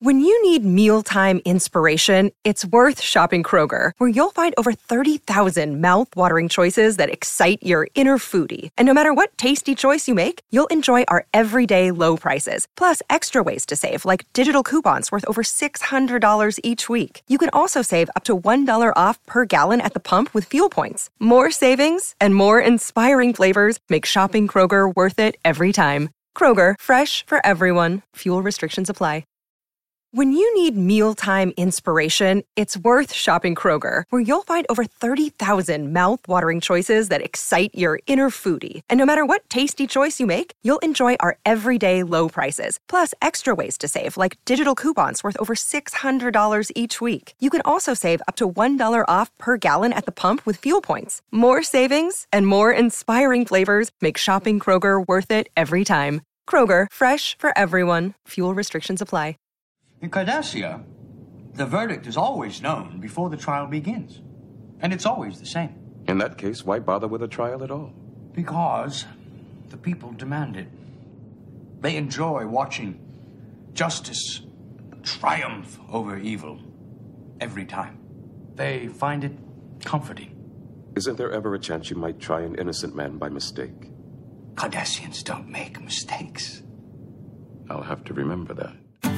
When you need mealtime inspiration, it's worth shopping Kroger, where you'll find over 30,000 mouth-watering choices that excite your inner foodie. And no matter what tasty choice you make, you'll enjoy our everyday low prices, plus extra ways to save, like digital coupons worth over $600 each week. You can also save up to $1 off per gallon at the pump with fuel points. More savings and more inspiring flavors make shopping Kroger worth it every time. Kroger, fresh for everyone. Fuel restrictions apply. When you need mealtime inspiration, it's worth shopping Kroger, where you'll find over 30,000 mouth-watering choices that excite your inner foodie. And no matter what tasty choice you make, you'll enjoy our everyday low prices, plus extra ways to save, like digital coupons worth over $600 each week. You can also save up to $1 off per gallon at the pump with fuel points. More savings and more inspiring flavors make shopping Kroger worth it every time. Kroger, fresh for everyone. Fuel restrictions apply. In Cardassia, the verdict is always known before the trial begins. And it's always the same. In that case, why bother with a trial at all? Because the people demand it. They enjoy watching justice triumph over evil every time. They find it comforting. Isn't there ever a chance you might try an innocent man by mistake? Cardassians don't make mistakes. I'll have to remember that.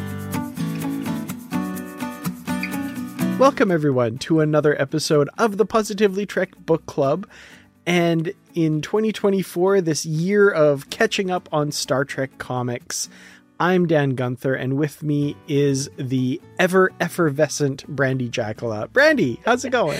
Welcome, everyone, to another episode of the Positively Trek Book Club. And in 2024, this year of catching up on Star Trek comics, I'm Dan Gunther, and with me is the ever-effervescent Brandy Jackala. Brandy, how's it going?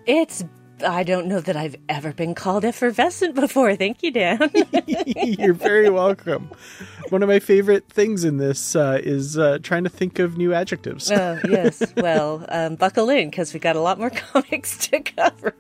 I don't know that I've ever been called effervescent before. Thank you, Dan. You're very welcome. One of my favorite things in this is trying to think of new adjectives. Yes. Well, buckle in, because we got a lot more comics to cover.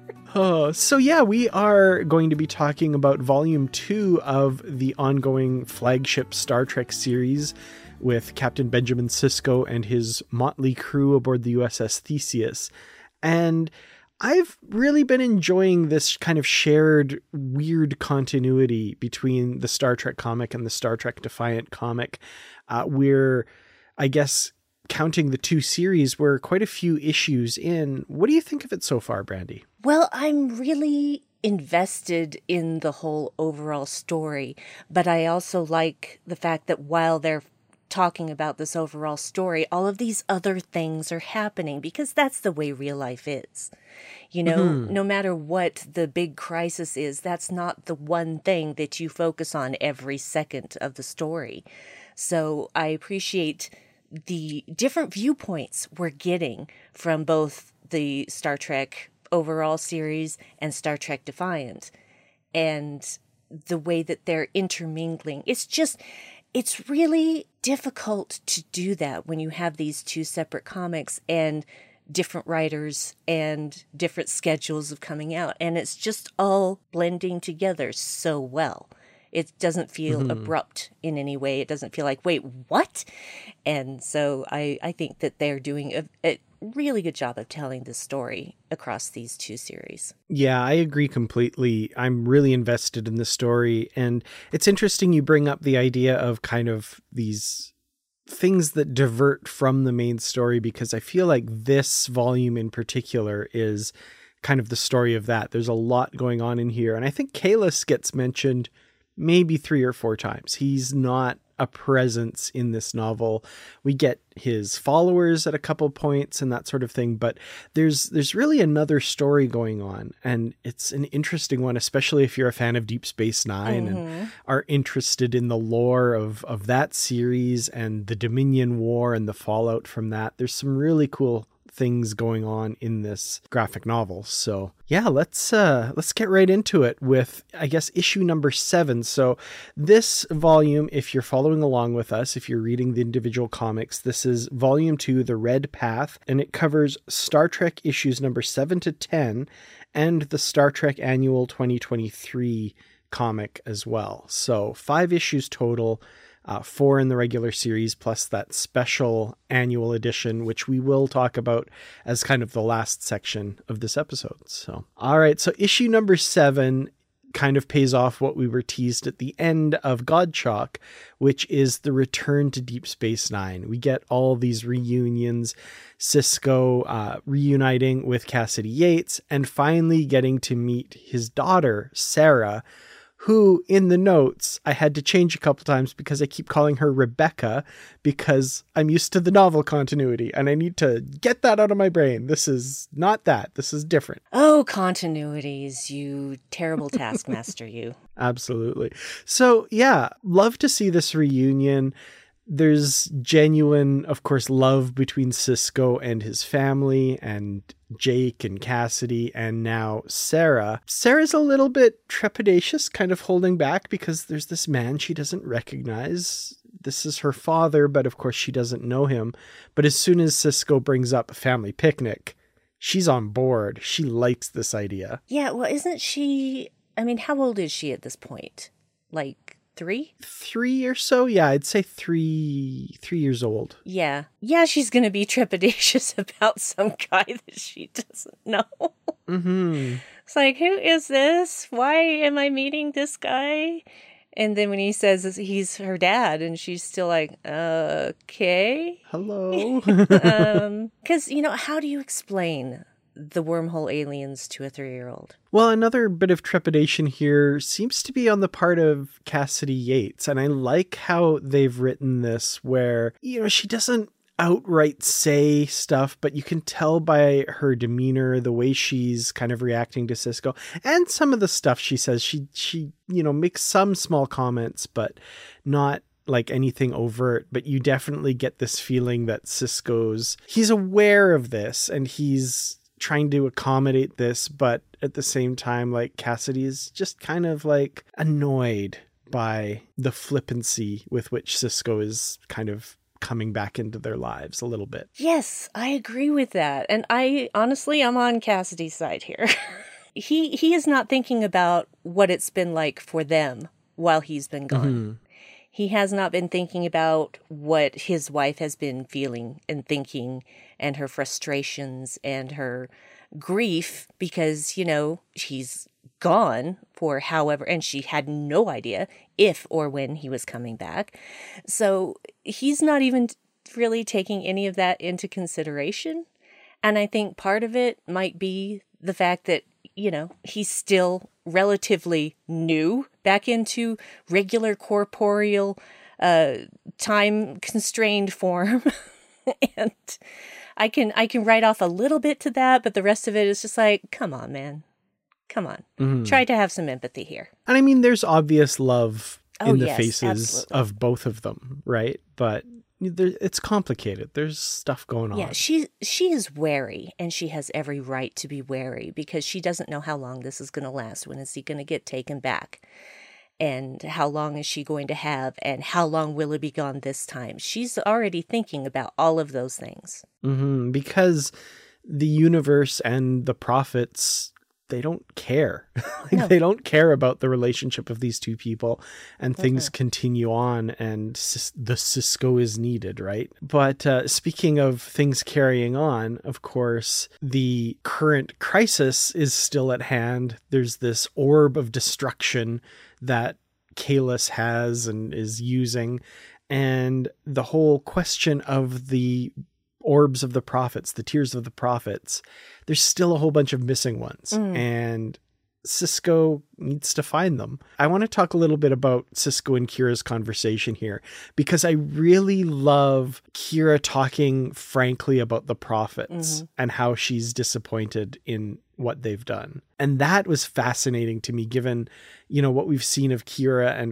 So yeah, we are going to be talking about Volume 2 of the ongoing flagship Star Trek series with Captain Benjamin Sisko and his motley crew aboard the USS Theseus. And I've really been enjoying this kind of shared weird continuity between the Star Trek comic and the Star Trek Defiant comic. We're, I guess, counting the two series, we're quite a few issues in. What do you think of it so far, Brandy? Well, I'm really invested in the whole overall story, but I also like the fact that while they're talking about this overall story, all of these other things are happening, because that's the way real life is. You know, no matter what the big crisis is, that's not the one thing that you focus on every second of the story. So I appreciate the different viewpoints we're getting from both the Star Trek overall series and Star Trek Defiant, and the way that they're intermingling. It's really difficult to do that when you have these two separate comics and different writers and different schedules of coming out. And it's just all blending together so well. It doesn't feel abrupt in any way. It doesn't feel like, wait, what? And so I think that they're doing a really good job of telling this story across these two series. Yeah, I agree completely. I'm really invested in the story. And it's interesting you bring up the idea of kind of these things that divert from the main story, because I feel like this volume in particular is kind of the story of that. There's a lot going on in here. And I think Kahless gets mentioned maybe 3 or 4 times. He's not a presence in this novel. We get his followers at a couple points and that sort of thing, but there's really another story going on, and it's an interesting one, especially if you're a fan of Deep Space Nine and are interested in the lore of that series and the Dominion War and the fallout from that. There's some really cool things going on in this graphic novel. So yeah, let's get right into it with, I guess, issue number 7. So this volume, if you're following along with us, if you're reading the individual comics, this is volume 2, The Red Path, and it covers Star Trek issues number 7 to 10 and the Star Trek Annual 2023 comic as well. So 5 issues total. 4 in the regular series, plus that special annual edition, which we will talk about as kind of the last section of this episode. So, all right. So issue number 7 kind of pays off what we were teased at the end of Godshock, which is the return to Deep Space Nine. We get all these reunions, Sisko reuniting with Cassidy Yates, and finally getting to meet his daughter, Sarah, who in the notes I had to change a couple times because I keep calling her Rebecca because I'm used to the novel continuity and I need to get that out of my brain. This is not that. This is different. Oh, continuities, you terrible taskmaster, you. Absolutely. So yeah, love to see this reunion. There's genuine, of course, love between Sisko and his family and Jake and Cassidy and now Sarah. Sarah's a little bit trepidatious, kind of holding back because there's this man she doesn't recognize. This is her father, but of course she doesn't know him. But as soon as Sisko brings up a family picnic, she's on board. She likes this idea. Yeah, well, isn't she... I mean, how old is she at this point? Like 3? 3 or so? Yeah, I'd say 3 years old. Yeah. Yeah, she's going to be trepidatious about some guy that she doesn't know. Mm-hmm. It's like, who is this? Why am I meeting this guy? And then when he says he's her dad, and she's still like, okay. Hello. Because, how do you explain the wormhole aliens to a 3-year-old? Well, another bit of trepidation here seems to be on the part of Cassidy Yates. And I like how they've written this where, she doesn't outright say stuff, but you can tell by her demeanor, the way she's kind of reacting to Sisko and some of the stuff she says. She makes some small comments, but not like anything overt, but you definitely get this feeling that he's aware of this and he's trying to accommodate this, but at the same time, like Cassidy is just kind of like annoyed by the flippancy with which Sisko is kind of coming back into their lives a little bit. Yes, I agree with that. And I'm on Cassidy's side here. He is not thinking about what it's been like for them while he's been gone. Mm-hmm. He has not been thinking about what his wife has been feeling and thinking and her frustrations and her grief because, she's gone for however, and she had no idea if or when he was coming back. So he's not even really taking any of that into consideration. And I think part of it might be the fact that, he's still relatively new back into regular corporeal, time-constrained form. And I can write off a little bit to that, but the rest of it is just like, come on, man. Come on. Mm-hmm. Try to have some empathy here. And I mean, there's obvious love in the yes, faces absolutely. of both of them, right? But it's complicated. There's stuff going on. Yeah, she is wary, and she has every right to be wary because she doesn't know how long this is going to last. When is he going to get taken back? And how long is she going to have? And how long will it be gone this time? She's already thinking about all of those things. Mm-hmm, because the universe and the prophets, they don't care. No. They don't care about the relationship of these two people, and things continue on, and the Sisko is needed, right? But speaking of things carrying on, of course, the current crisis is still at hand. There's this orb of destruction that Kahless has and is using, and the whole question of the orbs of the prophets, the tears of the prophets, there's still a whole bunch of missing ones, and Sisko needs to find them. I want to talk a little bit about Sisko and Kira's conversation here, because I really love Kira talking frankly about the prophets and how she's disappointed in what they've done. And that was fascinating to me, given, what we've seen of Kira and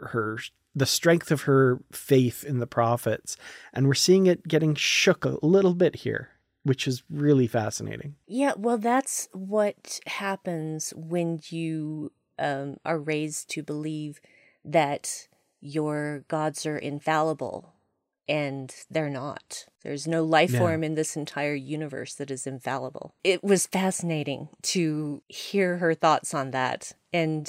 the strength of her faith in the prophets. And we're seeing it getting shook a little bit here, which is really fascinating. Yeah, well, that's what happens when you are raised to believe that your gods are infallible, and they're not. There's no life form in this entire universe that is infallible. It was fascinating to hear her thoughts on that, and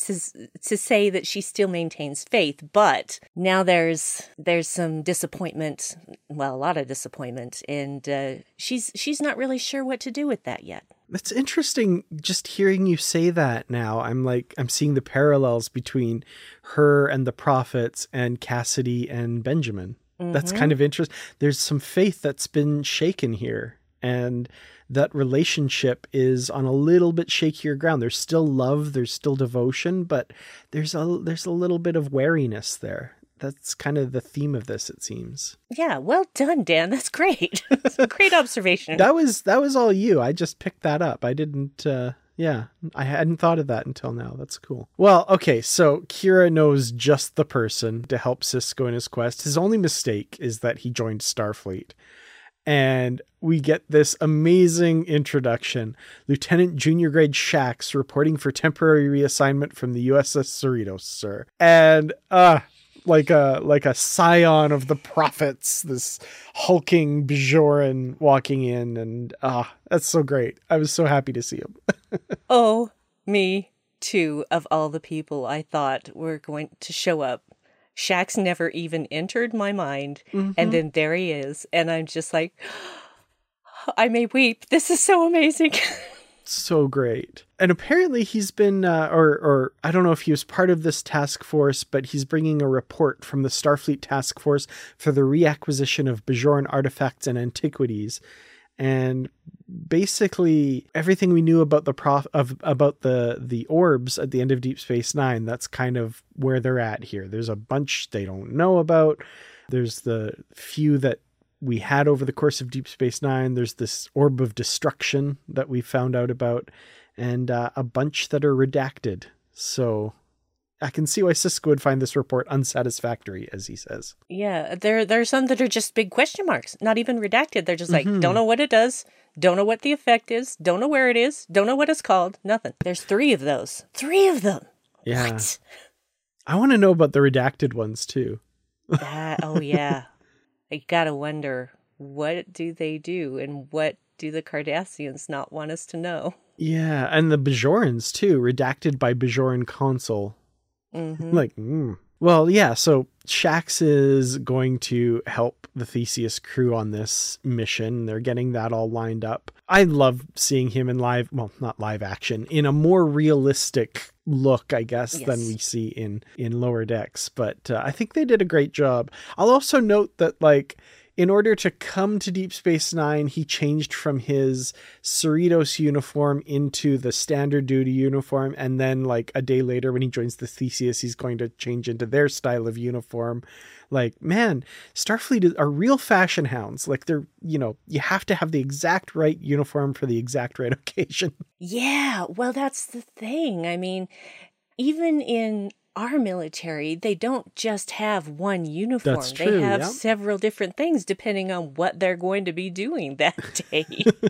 to say that she still maintains faith, but now there's some disappointment, well, a lot of disappointment, and she's not really sure what to do with that yet. That's interesting. Just hearing you say that now, I'm seeing the parallels between her and the prophets and Cassidy and Benjamin. That's kind of interesting. There's some faith that's been shaken here, and that relationship is on a little bit shakier ground. There's still love, there's still devotion, but there's a little bit of wariness there. That's kind of the theme of this, it seems. Yeah, well done, Dan. That's great. That's a great observation. That was all you. I just picked that up. I didn't, I hadn't thought of that until now. That's cool. Well, okay, so Kira knows just the person to help Sisko in his quest. His only mistake is that he joined Starfleet. And we get this amazing introduction. Lieutenant Junior Grade Shax reporting for temporary reassignment from the USS Cerritos, sir. And, like a scion of the prophets, this hulking Bajoran walking in, and that's so great. I was so happy to see him. Oh, me too. Of all the people I thought were going to show up, Shax never even entered my mind, and then there he is, and I'm just like, I may weep. This is so amazing. So great. And apparently he's been, or I don't know if he was part of this task force, but he's bringing a report from the Starfleet Task Force for the reacquisition of Bajoran artifacts and antiquities. And basically everything we knew about the orbs at the end of Deep Space Nine, that's kind of where they're at here. There's a bunch they don't know about. There's the few that we had over the course of Deep Space Nine. There's this orb of destruction that we found out about, and a bunch that are redacted. So I can see why Sisko would find this report unsatisfactory, as he says. Yeah, there are some that are just big question marks, not even redacted. They're just like, don't know what it does, don't know what the effect is, don't know where it is, don't know what it's called, nothing. There's 3 of those. 3 of them. Yeah. What? I want to know about the redacted ones, too. Oh, yeah. I gotta wonder, what do they do, and what do the Cardassians not want us to know? Yeah, and the Bajorans, too, redacted by Bajoran consul. Well, yeah, so Shax is going to help the Theseus crew on this mission. They're getting that all lined up. I love seeing him in not live action, in a more realistic look, I guess, than we see in Lower Decks. But I think they did a great job. I'll also note that, in order to come to Deep Space Nine, he changed from his Cerritos uniform into the standard duty uniform. And then a day later, when he joins the Theseus, he's going to change into their style of uniform. Man, Starfleet are real fashion hounds. They're, you have to have the exact right uniform for the exact right occasion. Yeah, well, that's the thing. I mean, even in our military, they don't just have one uniform. That's true, they have several different things depending on what they're going to be doing that day.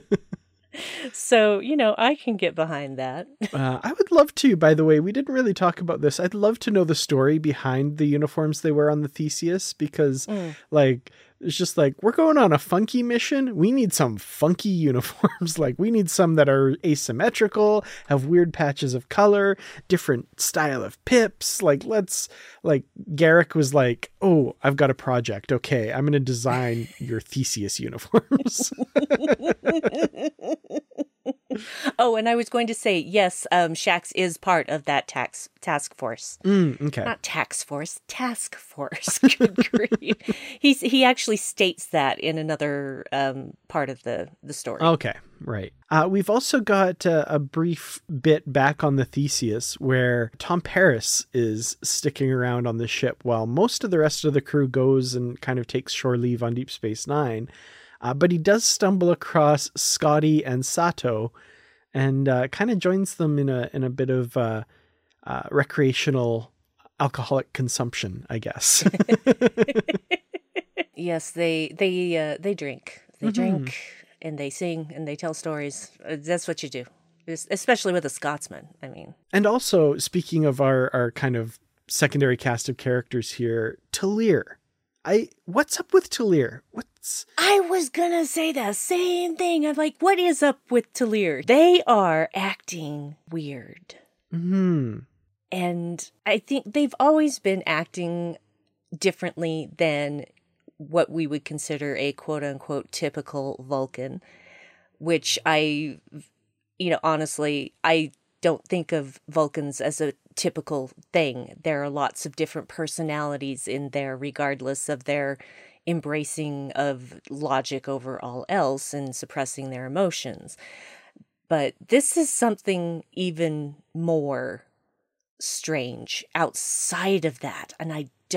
So, I can get behind that. I would love to, by the way. We didn't really talk about this. I'd love to know the story behind the uniforms they wear on the Theseus, because it's just we're going on a funky mission. We need some funky uniforms. We need some that are asymmetrical, have weird patches of color, different style of pips. Garrick was oh, I've got a project. Okay, I'm going to design your Theseus uniforms. Oh, and I was going to say, yes, Shax is part of that task force. Okay. Not tax force, task force. Good grief. He actually states that in another part of the story. Okay, right. We've also got a brief bit back on the Theseus where Tom Paris is sticking around on the ship while most of the rest of the crew goes and kind of takes shore leave on Deep Space Nine. But he does stumble across Scotty and Sato, and kind of joins them in a bit of recreational alcoholic consumption, I guess. Yes, they drink. They drink and they sing and they tell stories. That's what you do, especially with a Scotsman. I mean, and also speaking of our kind of secondary cast of characters here, Talir. What's up with Talir? I was gonna say the same thing. I'm like, what is up with Talir? They are acting weird. And I think they've always been acting differently than what we would consider a quote unquote typical Vulcan, which I honestly, I don't think of Vulcans as a typical thing. There are lots of different personalities in there, regardless of their embracing of logic over all else and suppressing their emotions. But this is something even more strange outside of that. And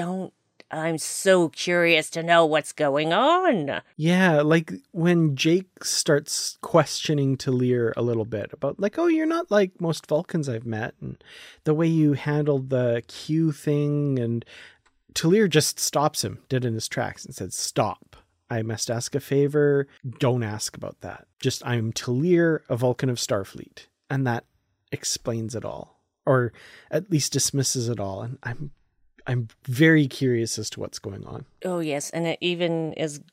I'm so curious to know what's going on. Yeah, like when Jake starts questioning Talir a little bit about like, oh, you're not like most Vulcans I've met, and the way you handled the Q thing, and Talir just stops him dead in his tracks and says, stop. I must ask a favor. Don't ask about that. Just, I'm Talir, a Vulcan of Starfleet. And that explains it all, or at least dismisses it all. And I'm very curious as to what's going on. Oh, yes. And it even is,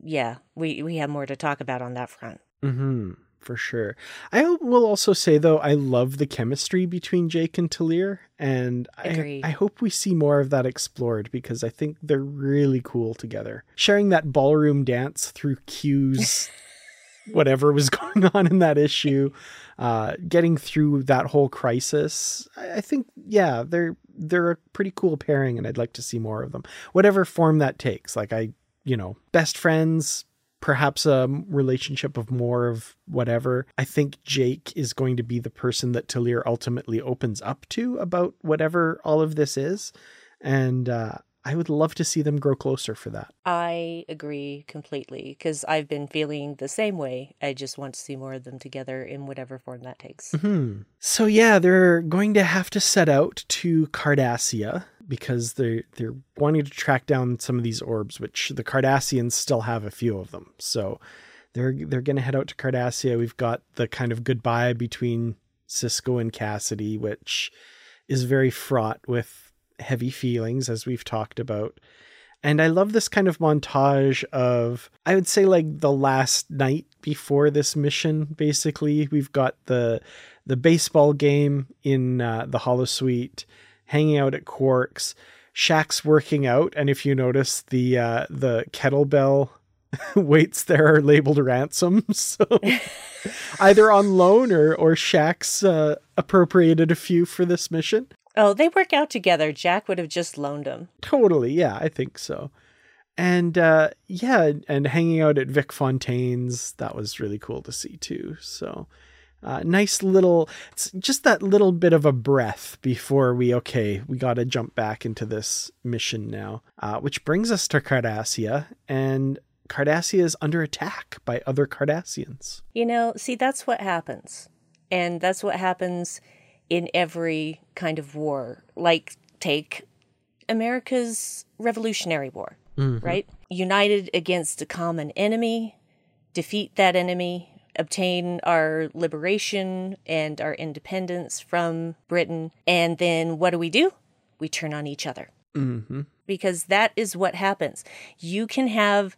we have more to talk about on that front. Mm-hmm, for sure. I will also say, though, I love the chemistry between Jake and Talir. And I hope we see more of that explored, because I think they're really cool together. Sharing that ballroom dance through Q's whatever was going on in that issue, getting through that whole crisis. I think, they're a pretty cool pairing, and I'd like to see more of them, whatever form that takes. Like best friends, perhaps a relationship of more of whatever. I think Jake is going to be the person that Talir ultimately opens up to about whatever all of this is. And I would love to see them grow closer for that. I agree completely, because I've been feeling the same way. I just want to see more of them together in whatever form that takes. Mm-hmm. So they're going to have to set out to Cardassia, because they're wanting to track down some of these orbs, which the Cardassians still have a few of them. So they're going to head out to Cardassia. We've got the kind of goodbye between Sisko and Cassidy, which is very fraught with heavy feelings, as we've talked about. And I love this kind of montage of, I would say, like the last night before this mission. Basically, we've got the baseball game in the holosuite, hanging out at Quark's. Shaq's working out, and if you notice, the kettlebell weights there are labeled ransom. So either on loan or Shaq's appropriated a few for this mission. Oh, they work out together. Jack would have just loaned them. Totally. Yeah, I think so. And and hanging out at Vic Fontaine's, that was really cool to see too. So nice little, it's just that little bit of a breath before we got to jump back into this mission now, which brings us to Cardassia, and Cardassia is under attack by other Cardassians. See, that's what happens. And that's what happens in every kind of war. Like, take America's Revolutionary War, right? United against a common enemy, defeat that enemy, obtain our liberation and our independence from Britain. And then what do? We turn on each other. Mm-hmm. Because that is what happens. You can have,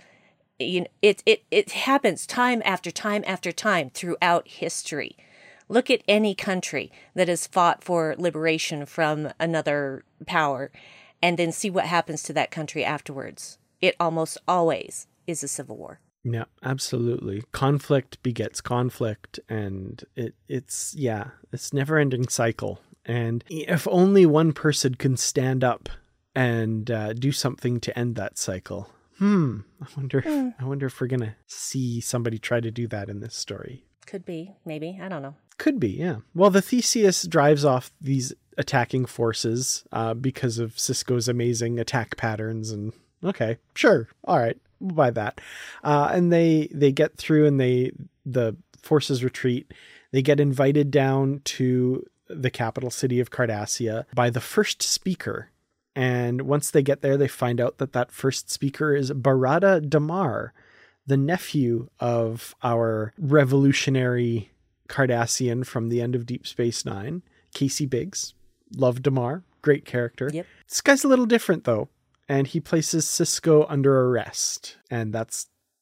it happens time after time after time throughout history. Look at any country that has fought for liberation from another power, and then see what happens to that country afterwards. It almost always is a civil war. Yeah, absolutely. Conflict begets conflict, and it's never-ending cycle. And if only one person can stand up and do something to end that cycle. I wonder if we're gonna see somebody try to do that in this story. Could be, maybe. I don't know. Could be, yeah. Well, the Theseus drives off these attacking forces because of Sisko's amazing attack patterns. And okay, sure, all right, we'll buy that. And they get through, and the forces retreat. They get invited down to the capital city of Cardassia by the first speaker. And once they get there, they find out that first speaker is Barada Damar, the nephew of our revolutionary Cardassian from the end of Deep Space Nine, Casey Biggs. Love Damar. Great character. Yep. This guy's a little different, though. And he places Sisko under arrest. And that's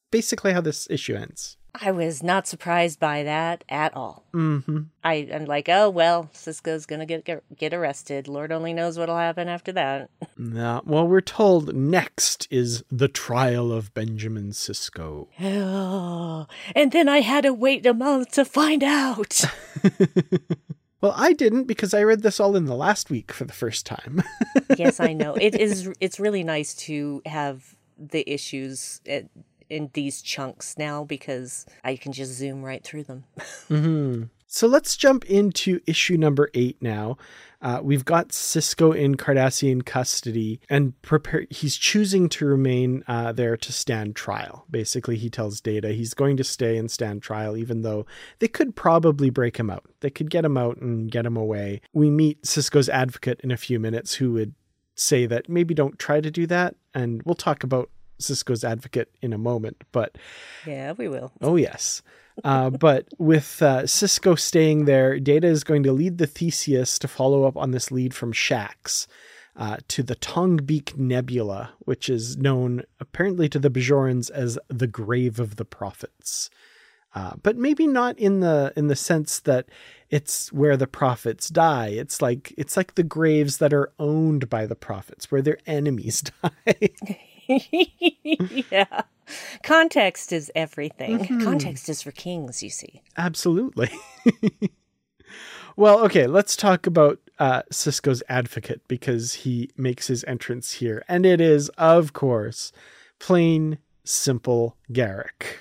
basically how this issue ends. I was not surprised by that at all. Mm-hmm. I'm like, oh, well, Sisko's going to get arrested. Lord only knows what'll happen after that. No, well, we're told next is the trial of Benjamin Sisko. Oh, and then I had to wait a month to find out. Well, I didn't because I read this all in the last week for the first time. Yes, I know. It's really nice to have the issues in these chunks now because I can just zoom right through them. Mm-hmm. So let's jump into issue number 8 now. We've got Sisko in Cardassian custody and he's choosing to remain there to stand trial. Basically, he tells Data he's going to stay and stand trial, even though they could probably break him out. They could get him out and get him away. We meet Sisko's advocate in a few minutes who would say that maybe don't try to do that. And we'll talk about Sisko's advocate in a moment, but yeah, we will. Oh, yes. But with Sisko staying there, Data is going to lead the Theseus to follow up on this lead from Shax to the Tongbeek Nebula, which is known apparently to the Bajorans as the Grave of the Prophets. But maybe not in the sense that it's where the prophets die. It's like the graves that are owned by the prophets, where their enemies die. Yeah. Context is everything. Mm-hmm. Context is for kings, you see. Absolutely. Well, okay, let's talk about Sisko's advocate because he makes his entrance here. And it is, of course, plain, simple Garak.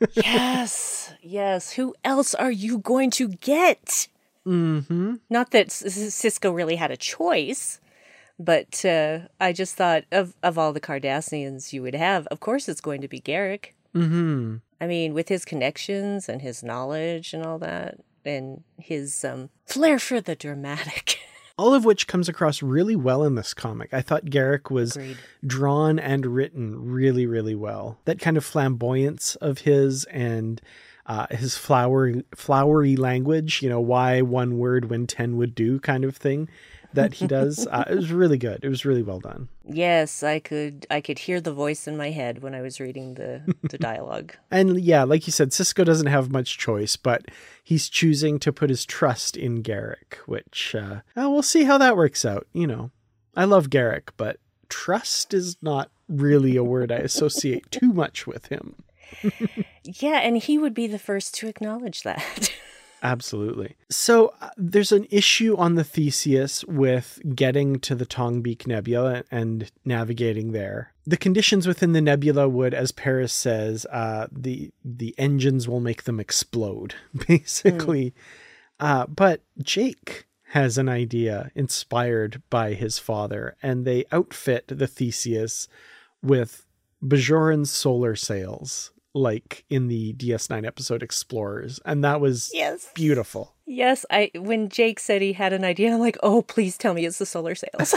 Yes. Who else are you going to get? Mm-hmm. Not that Sisko really had a choice. But I just thought of all the Cardassians you would have, of course it's going to be Garak. Mm-hmm. I mean, with his connections and his knowledge and all that, and his flair for the dramatic. All of which comes across really well in this comic. I thought Garak was Agreed. drawn and written really, really well. That kind of flamboyance of his and his flowery language, why one word when 10 would do kind of thing that he does. It was really good. It was really well done. Yes, I could hear the voice in my head when I was reading the dialogue. And yeah, like you said, Sisko doesn't have much choice, but he's choosing to put his trust in Garak, which we'll see how that works out. I love Garak, but trust is not really a word I associate too much with him. Yeah, and he would be the first to acknowledge that. Absolutely. So there's an issue on the Theseus with getting to the Tongbeek Nebula and navigating there. The conditions within the nebula would, as Paris says, the engines will make them explode, basically. But Jake has an idea inspired by his father, and they outfit the Theseus with Bajoran solar sails, like in the DS9 episode Explorers. And that was beautiful. Yes, when Jake said he had an idea, I'm like, oh, please tell me it's the solar sails.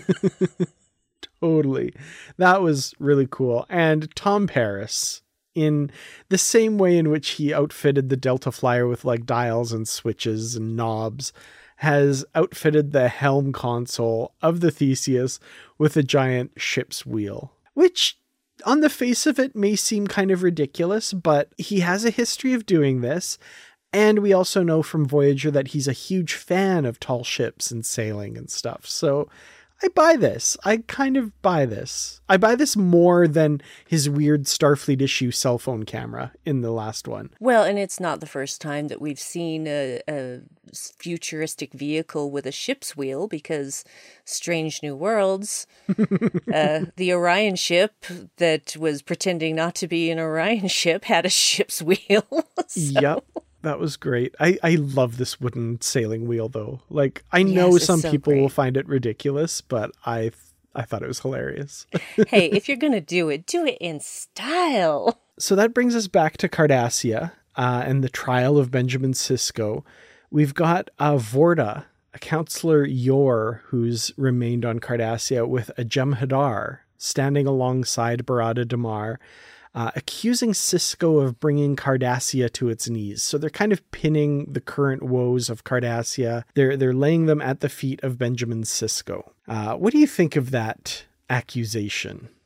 Totally. That was really cool. And Tom Paris, in the same way in which he outfitted the Delta Flyer with like dials and switches and knobs, has outfitted the helm console of the Theseus with a giant ship's wheel, which on the face of it may seem kind of ridiculous, but he has a history of doing this. And we also know from Voyager that he's a huge fan of tall ships and sailing and stuff. So I buy this. I kind of buy this. I buy this more than his weird Starfleet issue cell phone camera in the last one. Well, and it's not the first time that we've seen a futuristic vehicle with a ship's wheel, because Strange New Worlds, the Orion ship that was pretending not to be an Orion ship had a ship's wheel. Yep. That was great. I love this wooden sailing wheel, though. Like, I know some people will find it ridiculous, but I thought it was hilarious. Hey, if you're going to do it in style. So that brings us back to Cardassia and the trial of Benjamin Sisko. We've got Vorta, a counselor Yor, who's remained on Cardassia, with a Jem'Hadar standing alongside Barada Damar, accusing Sisko of bringing Cardassia to its knees. So they're kind of pinning the current woes of Cardassia. They're laying them at the feet of Benjamin Sisko. What do you think of that accusation?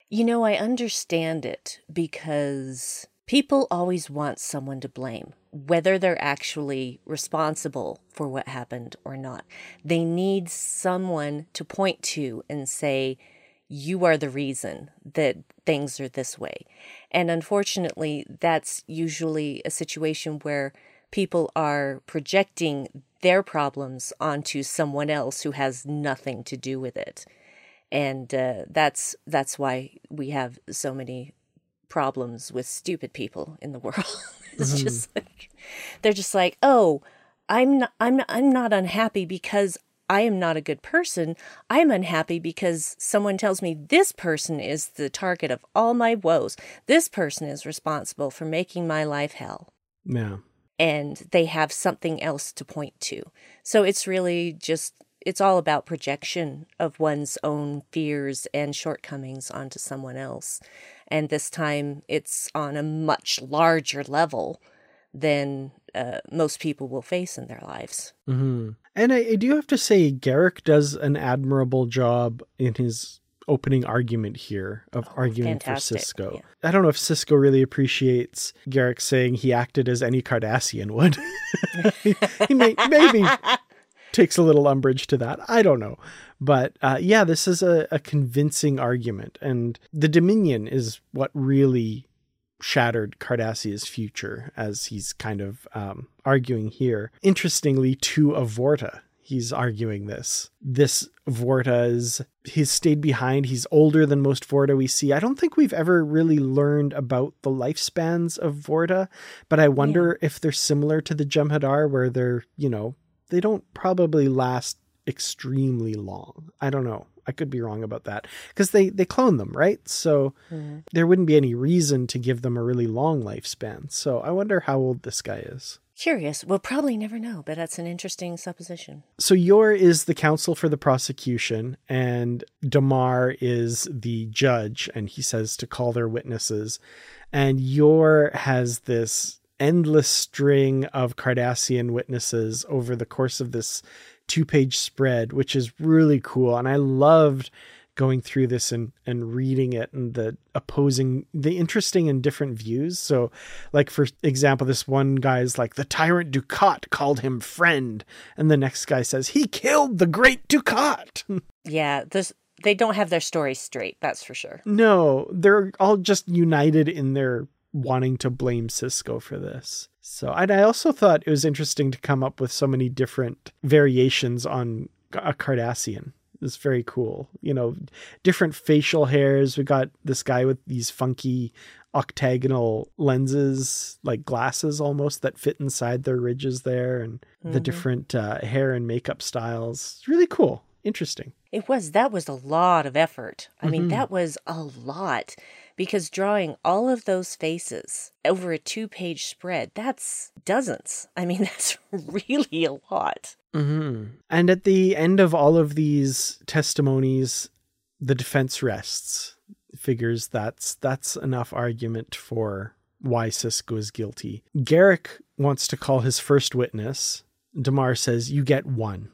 I understand it because people always want someone to blame, whether they're actually responsible for what happened or not. They need someone to point to and say, you are the reason that things are this way. And unfortunately, that's usually a situation where people are projecting their problems onto someone else who has nothing to do with it. And that's why we have so many problems with stupid people in the world. It's just like, they're just like, oh, I'm not unhappy because I am not a good person. I'm unhappy because someone tells me this person is the target of all my woes. This person is responsible for making my life hell. Yeah. And they have something else to point to. So it's really just, it's all about projection of one's own fears and shortcomings onto someone else. And this time it's on a much larger level than most people will face in their lives. Mm-hmm. And I do have to say, Garak does an admirable job in his opening argument here of arguing fantastic. for Sisko. Yeah. I don't know if Sisko really appreciates Garak saying he acted as any Cardassian would. he maybe takes a little umbrage to that. I don't know. But yeah, this is a convincing argument. And the Dominion is what really shattered Cardassia's future, as he's kind of arguing here. Interestingly, to Vorta, he's arguing this. This Vorta he's stayed behind. He's older than most Vorta we see. I don't think we've ever really learned about the lifespans of Vorta, but I wonder if they're similar to the Jem'Hadar, where they're, they don't probably last extremely long. I don't know. I could be wrong about that because they clone them, right? So there wouldn't be any reason to give them a really long lifespan. So I wonder how old this guy is. Curious. We'll probably never know, but that's an interesting supposition. So Yor is the counsel for the prosecution and Damar is the judge, and he says to call their witnesses. And Yor has this endless string of Cardassian witnesses over the course of this 2-page spread, which is really cool. And I loved going through this and reading it and the interesting and different views. So like, for example, this one guy's like, the tyrant Dukat called him friend. And the next guy says, he killed the great Dukat. Yeah, they don't have their story straight. That's for sure. No, they're all just united in their wanting to blame Sisko for this. So I also thought it was interesting to come up with so many different variations on a Cardassian. It's very cool. Different facial hairs. We got this guy with these funky octagonal lenses, like glasses almost, that fit inside their ridges there, and the different hair and makeup styles. It's really cool. Interesting. That was a lot of effort. I mean, that was a lot, because drawing all of those faces over a 2-page spread, that's dozens. I mean, that's really a lot. Mm-hmm. And at the end of all of these testimonies, the defense rests. Figures that's enough argument for why Sisko is guilty. Garak wants to call his first witness. Damar says, you get one.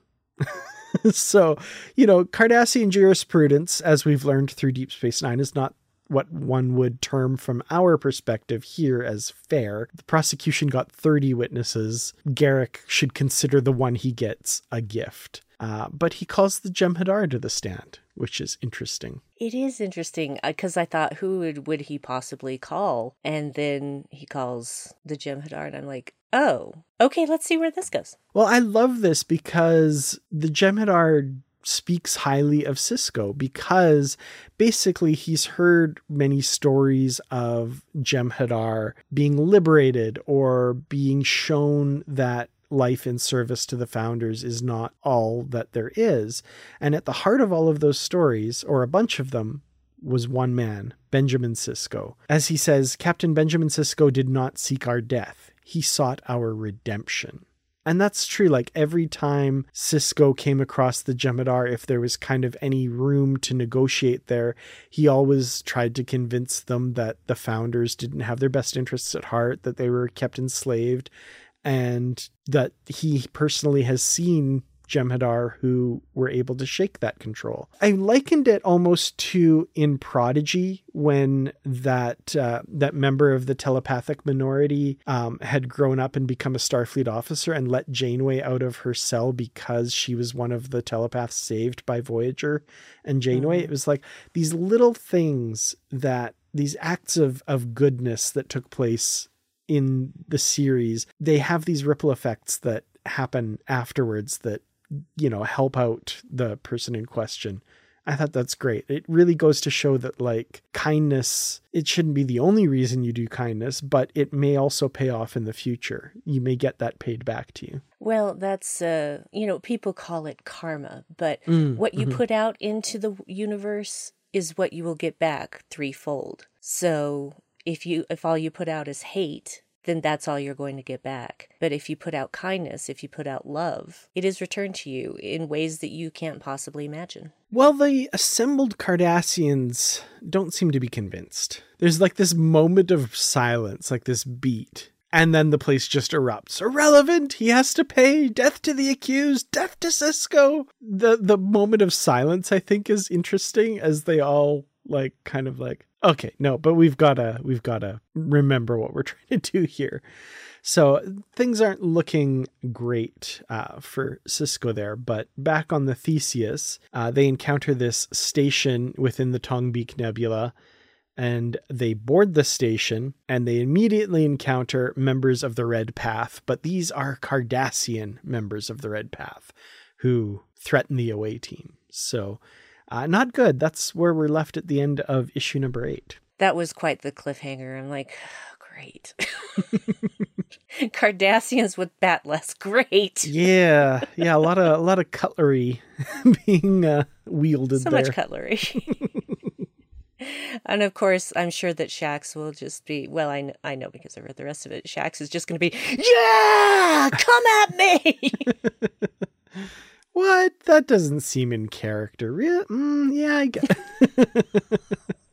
So, Cardassian jurisprudence, as we've learned through Deep Space Nine, is not what one would term from our perspective here as fair. The prosecution got 30 witnesses. Garak should consider the one he gets a gift. But he calls the Jem'Hadar to the stand, which is interesting. It is interesting, because I thought, who would he possibly call? And then he calls the Jem'Hadar, and I'm like, oh, okay, let's see where this goes. Well, I love this because the Jem'Hadar speaks highly of Sisko, because basically he's heard many stories of Jem'Hadar being liberated or being shown that life in service to the Founders is not all that there is. And at the heart of all of those stories, or a bunch of them, was one man, Benjamin Sisko. As he says, Captain Benjamin Sisko did not seek our death. He sought our redemption. And that's true. Like, every time Sisko came across the Jem'Hadar, if there was kind of any room to negotiate there, he always tried to convince them that the Founders didn't have their best interests at heart, that they were kept enslaved, and that he personally has seen Jem'Hadar who were able to shake that control. I likened it almost to in Prodigy when that member of the telepathic minority had grown up and become a Starfleet officer and let Janeway out of her cell because she was one of the telepaths saved by Voyager and Janeway. Mm-hmm. It was like these little things, that these acts of goodness that took place in the series, they have these ripple effects that happen afterwards that, you know, help out the person in question. I thought that's great. It really goes to show that, like, kindness, it shouldn't be the only reason you do kindness, but it may also pay off in the future. You may get that paid back to you. Well, that's, people call it karma, but what you put out into the universe is what you will get back threefold. So if all you put out is hate, then that's all you're going to get back. But if you put out kindness, if you put out love, it is returned to you in ways that you can't possibly imagine. Well, the assembled Cardassians don't seem to be convinced. There's like this moment of silence, like this beat. And then the place just erupts. Irrelevant! He has to pay! Death to the accused! Death to Sisko! The moment of silence, I think, is interesting as they all like kind of like, okay, no, but we've gotta remember what we're trying to do here. So things aren't looking great for Sisko there, but back on the Theseus, they encounter this station within the Tongbeek Nebula, and they board the station, and they immediately encounter members of the Red Path, but these are Cardassian members of the Red Path who threaten the away team. So not good. That's where we're left at the end of issue number 8. That was quite the cliffhanger. I'm like, oh, great. Cardassians with Batless, great. Yeah, a lot of cutlery being wielded so there. So much cutlery. And of course, I'm sure that Shax will just be, well, I know because I read the rest of it. Shax is just going to be, yeah, come at me. What? That doesn't seem in character. Yeah, I get it.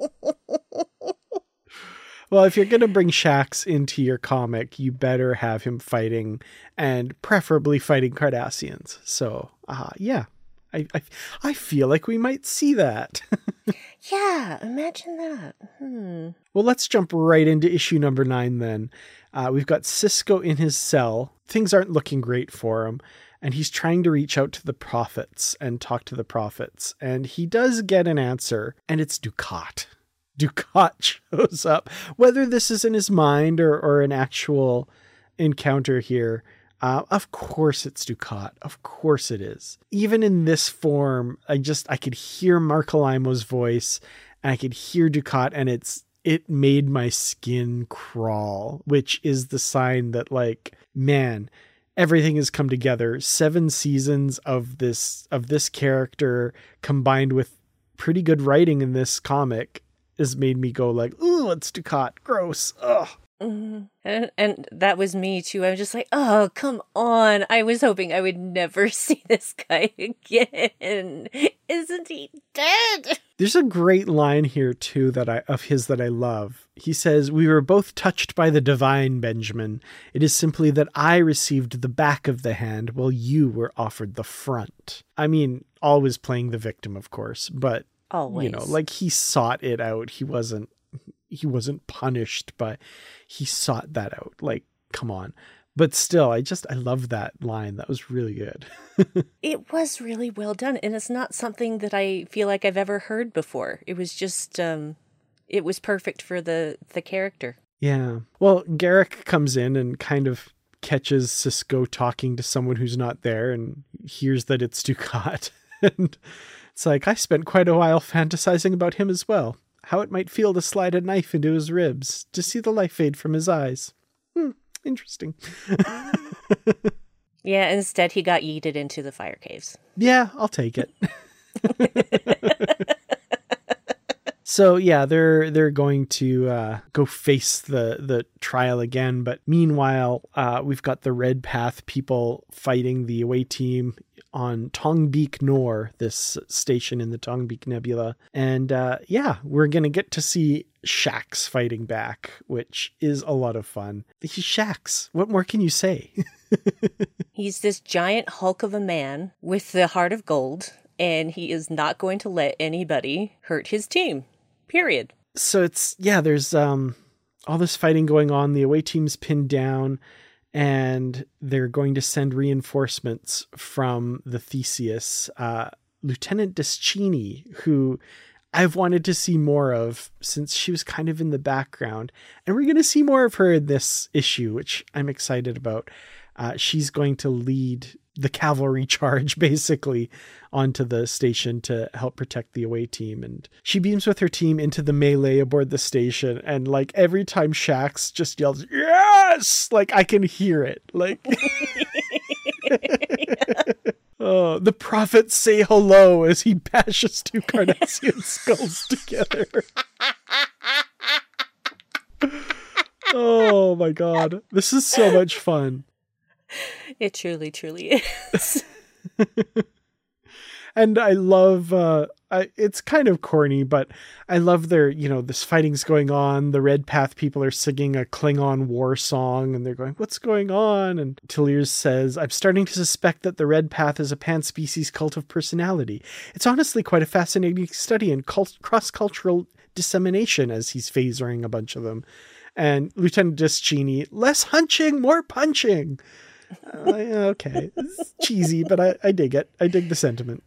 Well, if you're going to bring Shax into your comic, you better have him fighting, and preferably fighting Cardassians. So, yeah, I feel like we might see that. Yeah, imagine that. Well, let's jump right into issue number 9 then. We've got Sisko in his cell. Things aren't looking great for him. And he's trying to reach out to the prophets and talk to the prophets. And he does get an answer, and it's Dukat. Dukat shows up. Whether this is in his mind or an actual encounter here, of course it's Dukat. Of course it is. Even in this form, I could hear Marc Alaimo's voice, and I could hear Dukat, and it made my skin crawl, which is the sign that, like, man, everything has come together. 7 seasons of this character combined with pretty good writing in this comic has made me go like, ooh, it's Dukat. Gross. Ugh. Mm-hmm. And that was me too. I was just like, oh, come on. I was hoping I would never see this guy again. Isn't he dead? There's a great line here too that I love. He says, "We were both touched by the divine, Benjamin. It is simply that I received the back of the hand while you were offered the front." I mean, always playing the victim, of course, but always. You know, like he sought it out. He wasn't punished, but he sought that out. Like, come on. But still, I love that line. That was really good. It was really well done. And it's not something that I feel like I've ever heard before. It was just, it was perfect for the character. Yeah. Well, Garak comes in and kind of catches Sisko talking to someone who's not there and hears that it's Dukat. And it's like, I spent quite a while fantasizing about him as well. How it might feel to slide a knife into his ribs, to see the life fade from his eyes. Interesting. Yeah, instead he got yeeted into the fire caves. Yeah, I'll take it. So yeah, they're going to go face the trial again. But meanwhile, we've got the Red Path people fighting the away team on Tongbeek Nor, this station in the Tongbeek Nebula. And yeah, we're going to get to see Shax fighting back, which is a lot of fun. He's Shax. What more can you say? He's this giant hulk of a man with the heart of gold, and he is not going to let anybody hurt his team. Period. So there's all this fighting going on. The away team's pinned down, and they're going to send reinforcements from the Theseus. Lieutenant Deschini, who I've wanted to see more of since she was kind of in the background. And we're going to see more of her in this issue, which I'm excited about. She's going to lead the cavalry charge basically onto the station to help protect the away team. And she beams with her team into the melee aboard the station. And like every time Shax just yells, "Yes!" Like I can hear it. Like, oh, the prophets say hello as he bashes two Cardassian skulls together. Oh my God. This is so much fun. It truly, truly is. And I love, it's kind of corny, but I love their, this fighting's going on. The Red Path people are singing a Klingon war song and they're going, "What's going on?" And Talir says, "I'm starting to suspect that the Red Path is a pan-species cult of personality. It's honestly quite a fascinating study in cross-cultural dissemination," as he's phasering a bunch of them. And Lieutenant Deschini, "Less hunching, more punching." Okay, it's cheesy, but I dig it. I dig the sentiment.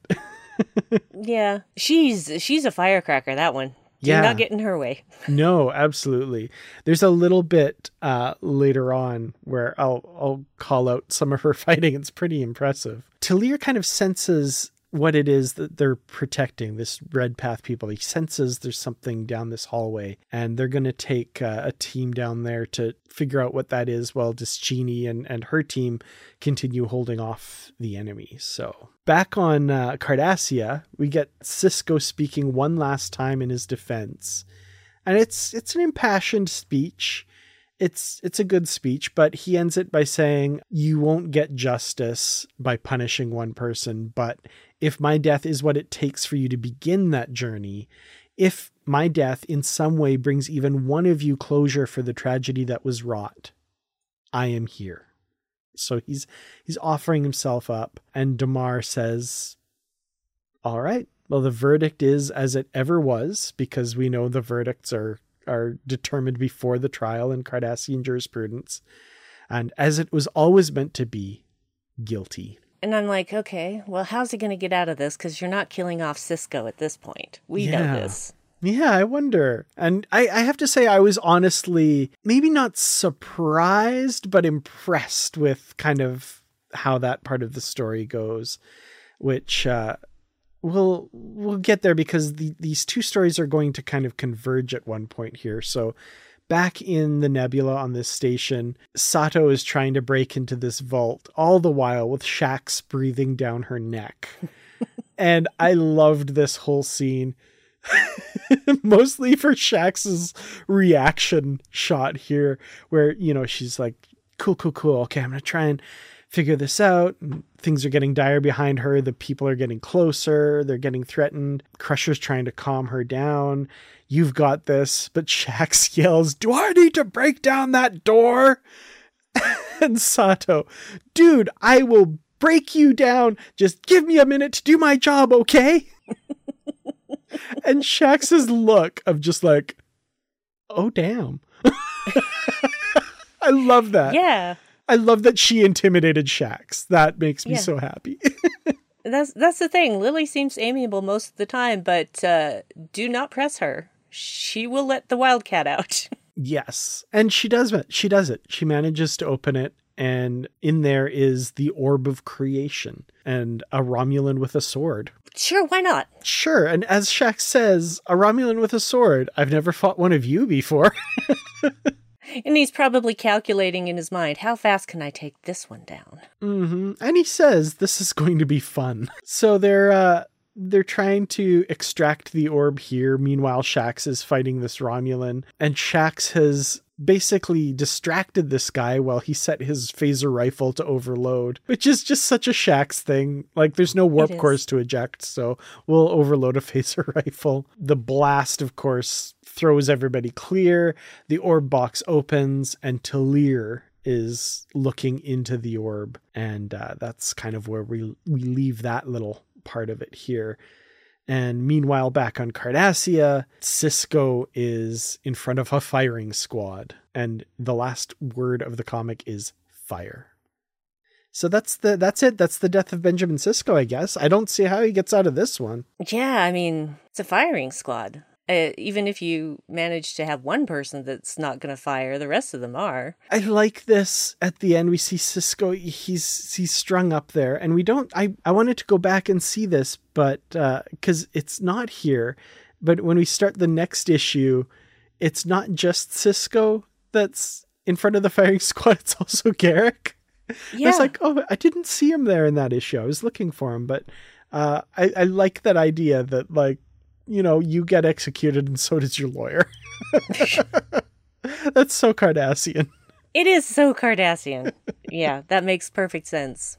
Yeah, she's a firecracker, that one. Do not get in her way. No, absolutely. There's a little bit later on where I'll call out some of her fighting. It's pretty impressive. Talir kind of senses what it is that they're protecting, this Red Path people. He senses there's something down this hallway, and they're going to take a team down there to figure out what that is while Deschini and her team continue holding off the enemy. So back on Cardassia, we get Sisko speaking one last time in his defense. And it's an impassioned speech. It's a good speech, but he ends it by saying, "You won't get justice by punishing one person, but if my death is what it takes for you to begin that journey, if my death in some way brings even one of you closure for the tragedy that was wrought, I am here." So he's offering himself up, and Damar says, "All right, well, the verdict is as it ever was," because we know the verdicts are determined before the trial in Cardassian jurisprudence. "And as it was always meant to be, guilty." And I'm like, okay, well, how's he going to get out of this? Because you're not killing off Sisko at this point. We know this. Yeah, I wonder. And I have to say, I was honestly maybe not surprised, but impressed with kind of how that part of the story goes, which we'll get there because these two stories are going to kind of converge at one point here. So back in the nebula on this station, Sato is trying to break into this vault, all the while with Shax breathing down her neck. And I loved this whole scene. Mostly for Shax's reaction shot here, where, she's like, cool. Okay, I'm going to try and figure this out. And things are getting dire behind her. The people are getting closer. They're getting threatened. Crusher's trying to calm her down. "You've got this." But Shax yells, "Do I need to break down that door?" And Sato, "Dude, I will break you down. Just give me a minute to do my job, okay?" And Shax's look of just like, oh, damn. I love that. Yeah. I love that she intimidated Shax. That makes me so happy. That's the thing. Lily seems amiable most of the time, but do not press her. She will let the wildcat out. Yes. And she does it. She manages to open it. And in there is the Orb of Creation and a Romulan with a sword. Sure, why not? Sure. And as Shax says, a Romulan with a sword. I've never fought one of you before. And he's probably calculating in his mind, how fast can I take this one down? Mm-hmm. And he says, this is going to be fun. So they're trying to extract the orb here. Meanwhile, Shax is fighting this Romulan. And Shax has basically distracted this guy while he set his phaser rifle to overload, which is just such a Shax thing. Like, there's no warp cores to eject, so we'll overload a phaser rifle. The blast, of course, throws everybody clear. The orb box opens, and Talir is looking into the orb. And that's kind of where we leave that little part of it here. And meanwhile, back on Cardassia, Sisko is in front of a firing squad. And the last word of the comic is fire. So that's it. That's the death of Benjamin Sisko, I guess. I don't see how he gets out of this one. Yeah, I mean, it's a firing squad. Even if you manage to have one person that's not going to fire, the rest of them are. I like this. At the end, we see Sisko. He's strung up there, and we don't. I wanted to go back and see this, but because it's not here. But when we start the next issue, it's not just Sisko that's in front of the firing squad. It's also Garak. Yeah. It's like, oh, I didn't see him there in that issue. I was looking for him, but I like that idea that, like, you know, you get executed and so does your lawyer. That's so Cardassian. It is so Cardassian. Yeah, that makes perfect sense.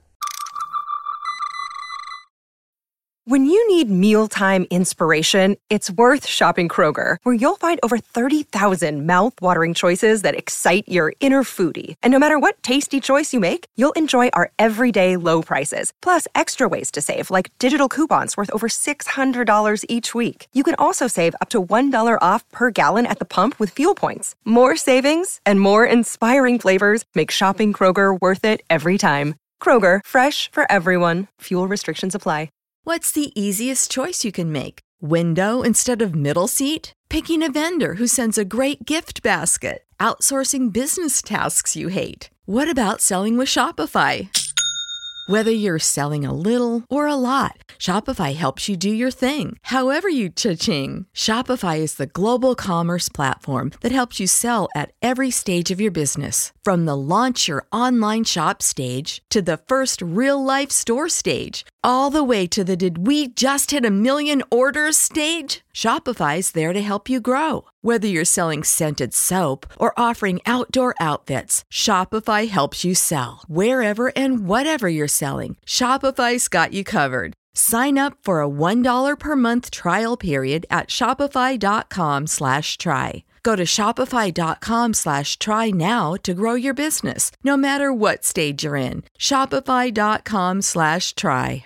When you need mealtime inspiration, it's worth shopping Kroger, where you'll find over 30,000 mouth-watering choices that excite your inner foodie. And no matter what tasty choice you make, you'll enjoy our everyday low prices, plus extra ways to save, like digital coupons worth over $600 each week. You can also save up to $1 off per gallon at the pump with fuel points. More savings and more inspiring flavors make shopping Kroger worth it every time. Kroger, fresh for everyone. Fuel restrictions apply. What's the easiest choice you can make? Window instead of middle seat? Picking a vendor who sends a great gift basket? Outsourcing business tasks you hate? What about selling with Shopify? Whether you're selling a little or a lot, Shopify helps you do your thing, however you cha-ching. Shopify is the global commerce platform that helps you sell at every stage of your business. From the launch your online shop stage to the first real-life store stage, all the way to the did we just hit 1 million orders stage. Shopify's there to help you grow. Whether you're selling scented soap or offering outdoor outfits, Shopify helps you sell. Wherever and whatever you're selling, Shopify's got you covered. Sign up for a $1 per month trial period at shopify.com/try. Go to shopify.com/try now to grow your business, no matter what stage you're in. Shopify.com/try.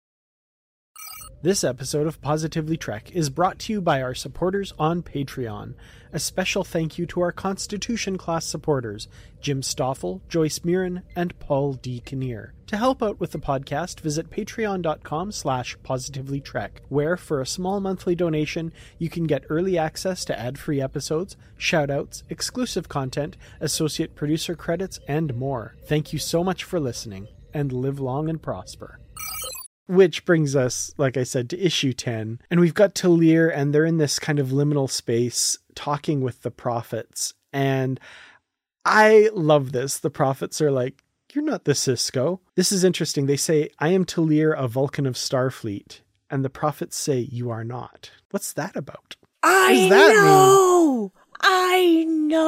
This episode of Positively Trek is brought to you by our supporters on Patreon. A special thank you to our Constitution class supporters, Jim Stoffel, Joyce Mirren, and Paul D. Kinnear. To help out with the podcast, visit patreon.com/positivelytrek, where for a small monthly donation, you can get early access to ad-free episodes, shoutouts, exclusive content, associate producer credits, and more. Thank you so much for listening, and live long and prosper. Which brings us, like I said, to issue 10. And we've got Talir, and they're in this kind of liminal space talking with the prophets. And I love this. The prophets are like, you're not the Sisko. This is interesting. They say, I am Talir, a Vulcan of Starfleet. And the prophets say, you are not. What's that about? I know. I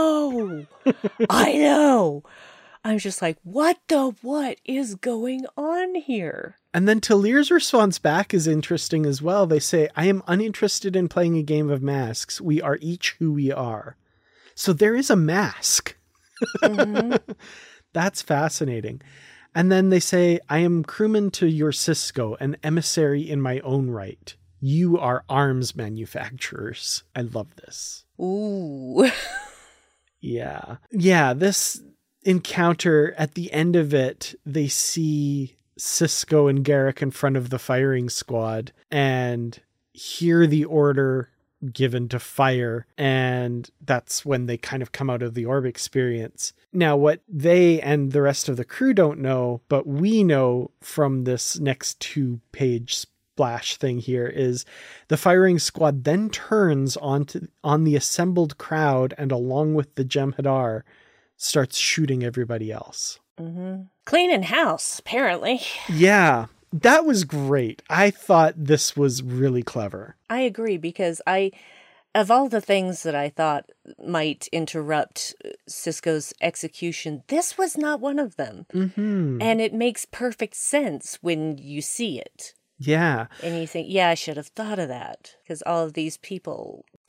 know. I'm just like, what is going on here? And then Talir's response back is interesting as well. They say, I am uninterested in playing a game of masks. We are each who we are. So there is a mask. Mm-hmm. That's fascinating. And then they say, I am crewman to your Sisko, an emissary in my own right. You are arms manufacturers. I love this. Ooh. Yeah. Yeah, this encounter, at the end of it, they see Sisko and Garak in front of the firing squad and hear the order given to fire, and that's when they kind of come out of the orb experience. Now, what they and the rest of the crew don't know, but we know from this next 2-page splash thing here, is the firing squad then turns on the assembled crowd, and along with the Jem'Hadar, starts shooting everybody else. Mm-hmm. Cleaning house, apparently. Yeah, that was great. I thought this was really clever. I agree, because of all the things that I thought might interrupt Sisko's execution, this was not one of them. Mm-hmm. And it makes perfect sense when you see it. Yeah. And you think, yeah, I should have thought of that, because all of these people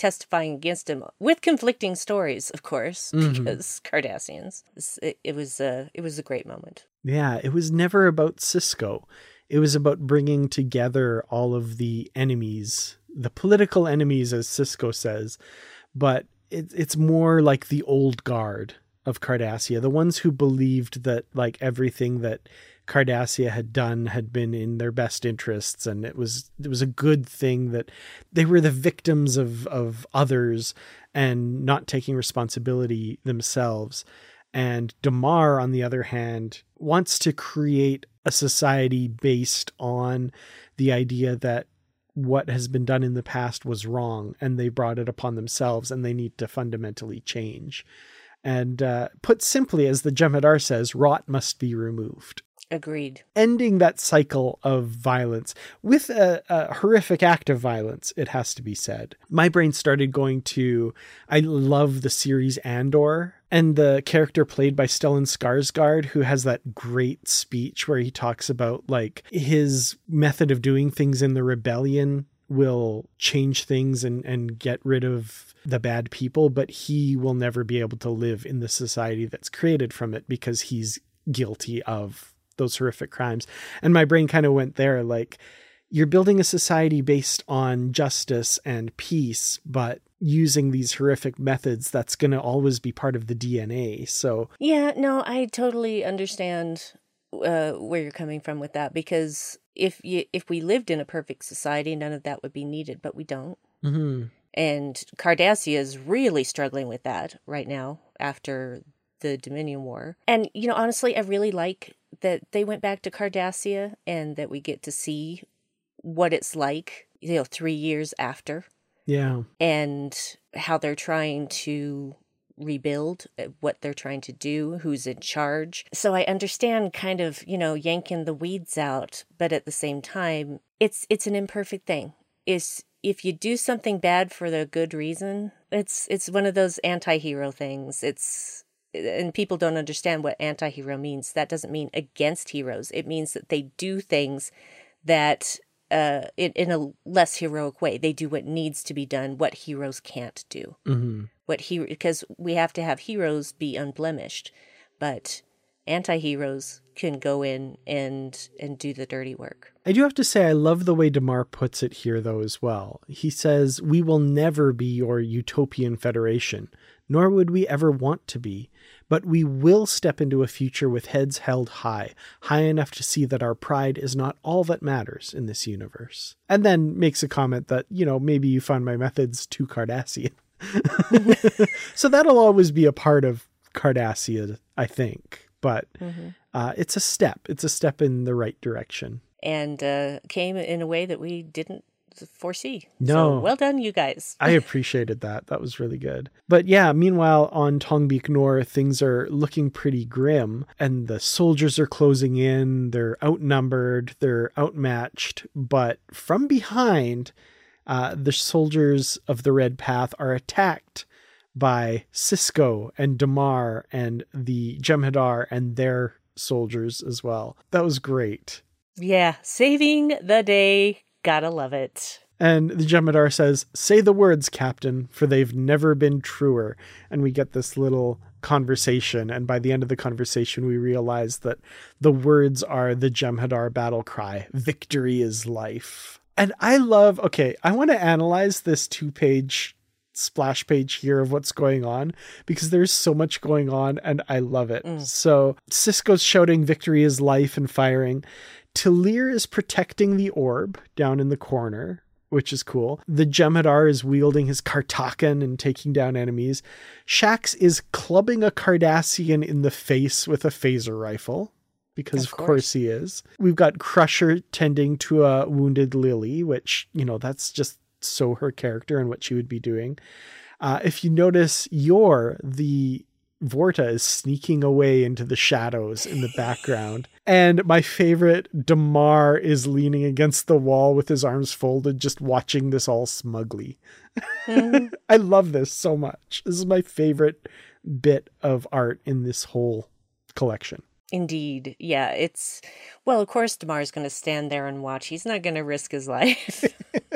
testifying against him with conflicting stories, of course, because Cardassians. It was a great moment. Yeah, it was never about Sisko. It was about bringing together all of the enemies, the political enemies, as Sisko says, but it's more like the old guard of Cardassia, the ones who believed that like everything that Cardassia had done had been in their best interests, and it was a good thing, that they were the victims of others and not taking responsibility themselves. And Damar, on the other hand, wants to create a society based on the idea that what has been done in the past was wrong, and they brought it upon themselves, and they need to fundamentally change. And put simply, as the Jem'Hadar says, rot must be removed. Agreed. Ending that cycle of violence with a horrific act of violence, it has to be said. My brain started going to, I love the series Andor, and the character played by Stellan Skarsgård, who has that great speech where he talks about like his method of doing things in the rebellion will change things and get rid of the bad people, but he will never be able to live in the society that's created from it because he's guilty of those horrific crimes. And my brain kind of went there, like, you're building a society based on justice and peace, but using these horrific methods, that's going to always be part of the DNA. So yeah, no, I totally understand where you're coming from with that, because if we lived in a perfect society, none of that would be needed, but we don't. Mm-hmm. And Cardassia is really struggling with that right now after the Dominion War. And, you know, honestly, I really like that they went back to Cardassia and that we get to see what it's like, 3 years after. Yeah. And how they're trying to rebuild, what they're trying to do, who's in charge. So I understand kind of, yanking the weeds out, but at the same time, it's an imperfect thing. If you do something bad for the good reason, it's one of those anti-hero things. And people don't understand what anti-hero means. That doesn't mean against heroes. It means that they do things that in a less heroic way. They do what needs to be done, what heroes can't do. Mm-hmm. Because we have to have heroes be unblemished, but anti-heroes can go in and do the dirty work. I do have to say, I love the way Damar puts it here, though, as well. He says, we will never be your utopian federation, nor would we ever want to be, but we will step into a future with heads held high enough to see that our pride is not all that matters in this universe. And then makes a comment that, maybe you found my methods too Cardassian. So that'll always be a part of Cardassia, I think. But it's a step. It's a step in the right direction. And came in a way that we didn't foresee. No. So well done, you guys. I appreciated that. That was really good. But yeah, meanwhile, on Tongbik Nor, things are looking pretty grim, and the soldiers are closing in. They're outnumbered. They're outmatched. But from behind, the soldiers of the Red Path are attacked by Sisko and Damar and the Jem'Hadar and their soldiers as well. That was great. Yeah, saving the day. Gotta love it. And the Jem'Hadar says, say the words, Captain, for they've never been truer. And we get this little conversation. And by the end of the conversation, we realize that the words are the Jem'Hadar battle cry. Victory is life. And I want to analyze this 2-page splash page here of what's going on, because there's so much going on and I love it. So Sisko's shouting victory is life and firing. Talir is protecting the orb down in the corner, which is cool. The Jem'Hadar is wielding his Kartakan and taking down enemies. Shax is clubbing a Cardassian in the face with a phaser rifle, because of course he is. We've got Crusher tending to a wounded Lily, which, that's just so her character and what she would be doing. If you notice, the Vorta is sneaking away into the shadows in the background. And my favorite, Damar is leaning against the wall with his arms folded, just watching this all smugly. I love this so much. This is my favorite bit of art in this whole collection. Indeed. Yeah, of course Damar's going to stand there and watch. He's not going to risk his life.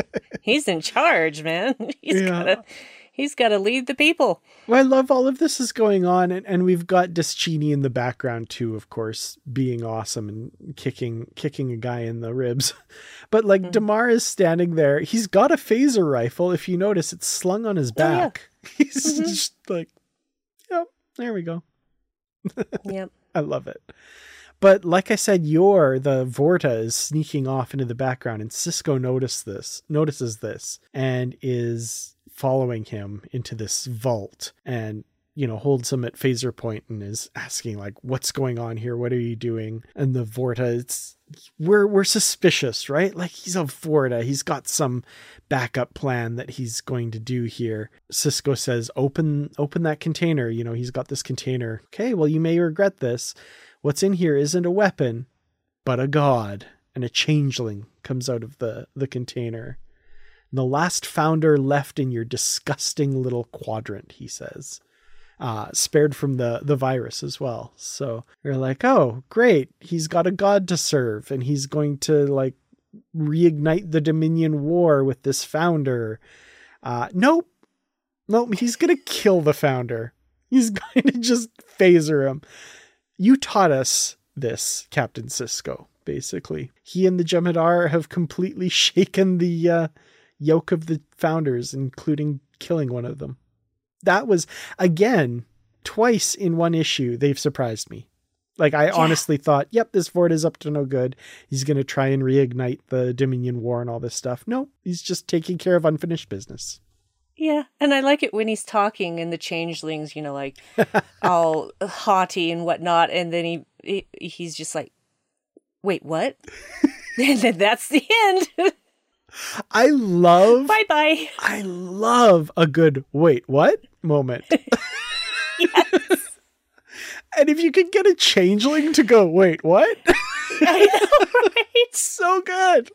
He's in charge, man. He's got to lead the people. Well, I love all of this is going on, and we've got Deschini in the background too, of course, being awesome and kicking a guy in the ribs. But like Damar is standing there. He's got a phaser rifle. If you notice, it's slung on his back. Oh, yeah. He's just like, yep, there we go. Yep. I love it. But like I said, the Vorta is sneaking off into the background, and Sisko notices this and is following him into this vault and, holds him at phaser point and is asking like, what's going on here? What are you doing? And the Vorta, we're suspicious, right? Like, he's a Vorta. He's got some backup plan that he's going to do here. Sisko says, open that container. He's got this container. Okay, well, you may regret this. What's in here isn't a weapon, but a god. And a changeling comes out of the container. The last founder left in your disgusting little quadrant, he says. Spared from the virus as well. So you're like, oh, great. He's got a god to serve, and he's going to like reignite the Dominion War with this founder. Nope, he's going to kill the founder. He's going to just phaser him. You taught us this, Captain Sisko, basically. He and the Jem'Hadar have completely shaken the yoke of the founders, including killing one of them. That was, again, twice in one issue, they've surprised me. Like, I honestly thought, yep, this Vorta is up to no good. He's going to try and reignite the Dominion War and all this stuff. No, he's just taking care of unfinished business. Yeah, and I like it when he's talking and the changelings, like all haughty and whatnot, and then he's just like, wait, what? And then that's the end. Bye-bye. I love a good wait, what moment. Yes. And if you could get a changeling to go, wait, what? I know, right? So good.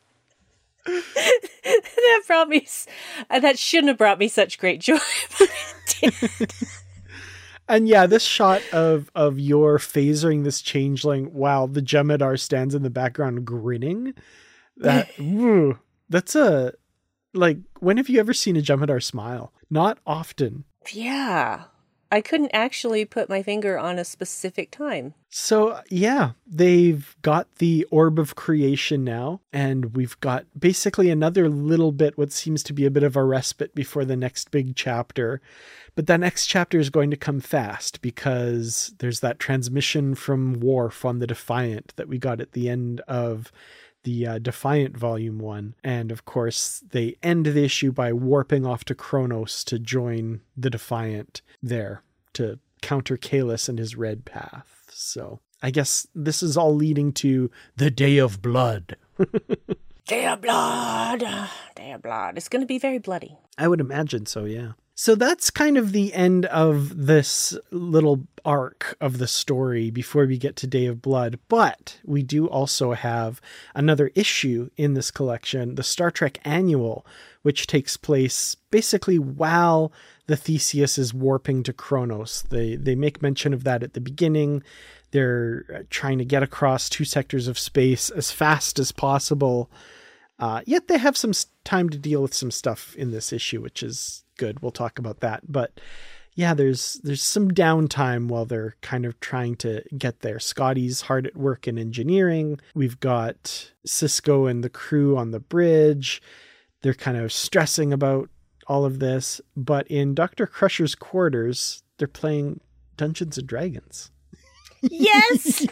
That shouldn't have brought me such great joy, but it did. And yeah, this shot of your phasering this changeling while the Jem'Hadar stands in the background grinning. That's when have you ever seen a Jem'Hadar smile? Not often. Yeah. I couldn't actually put my finger on a specific time. So yeah, they've got the Orb of Creation now, and we've got basically another little bit, what seems to be a bit of a respite before the next big chapter. But that next chapter is going to come fast because there's that transmission from Worf on the Defiant that we got at the end of the Defiant Volume 1. And of course, they end the issue by warping off to Kronos to join the Defiant there to counter Kahless and his Red Path. So I guess this is all leading to the Day of Blood. Day of Blood. Day of Blood. It's going to be very bloody. I would imagine so, yeah. So that's kind of the end of this little arc of the story before we get to Day of Blood. But we do also have another issue in this collection, the Star Trek Annual, which takes place basically while the Theseus is warping to Kronos. They make mention of that at the beginning. They're trying to get across 2 sectors of space as fast as possible. Yet they have some time to deal with some stuff in this issue, which is good. We'll talk about that. But yeah, there's some downtime while they're kind of trying to get there. Scotty's hard at work in engineering. We've got Sisko and the crew on the bridge. They're kind of stressing about all of this. But in Dr. Crusher's quarters, they're playing Dungeons and Dragons. Yes!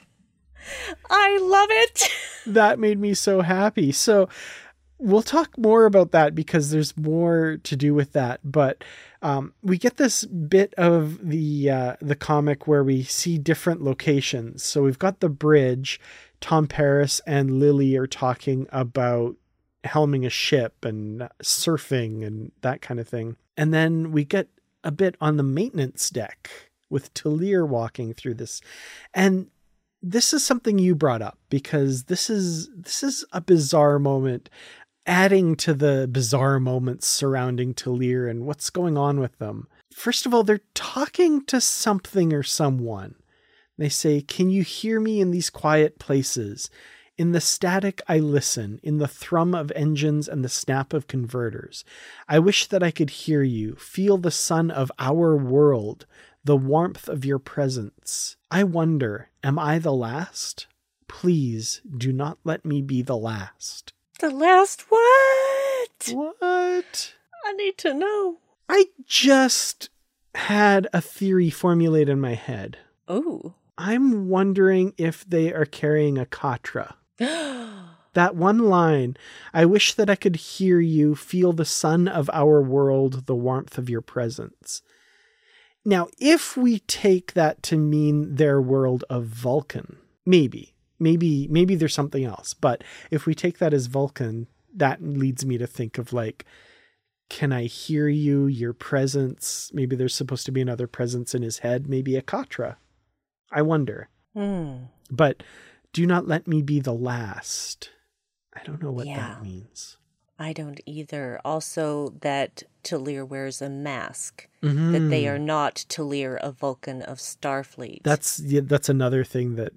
I love it. That made me so happy. So we'll talk more about that because there's more to do with that. But we get this bit of the comic where we see different locations. So we've got the bridge. Tom Paris and Lily are talking about helming a ship and surfing and that kind of thing. And then we get a bit on the maintenance deck with Talir walking through this. And this is something you brought up because this is a bizarre moment, adding to the bizarre moments surrounding Talir and what's going on with them. First of all, they're talking to something or someone. They say, "Can you hear me in these quiet places? In the static I listen, in the thrum of engines and the snap of converters. I wish that I could hear you, feel the sun of our world, the warmth of your presence. I wonder, am I the last? Please do not let me be the last. The last what? What? I need to know. I just had a theory formulated in my head. Ooh. I'm wondering if they are carrying a Katra. That one line, I wish that I could hear you, feel the sun of our world, the warmth of your presence. Now, if we take that to mean their world of Vulcan, maybe there's something else. But if we take that as Vulcan, that leads me to think of like, can I hear you, your presence? Maybe there's supposed to be another presence in his head, maybe a Katra. I wonder. But do not let me be the last. I don't know what that means. I don't either. Also, that Talir wears a mask. That they are not Talir, a Vulcan of Starfleet. That's another thing that,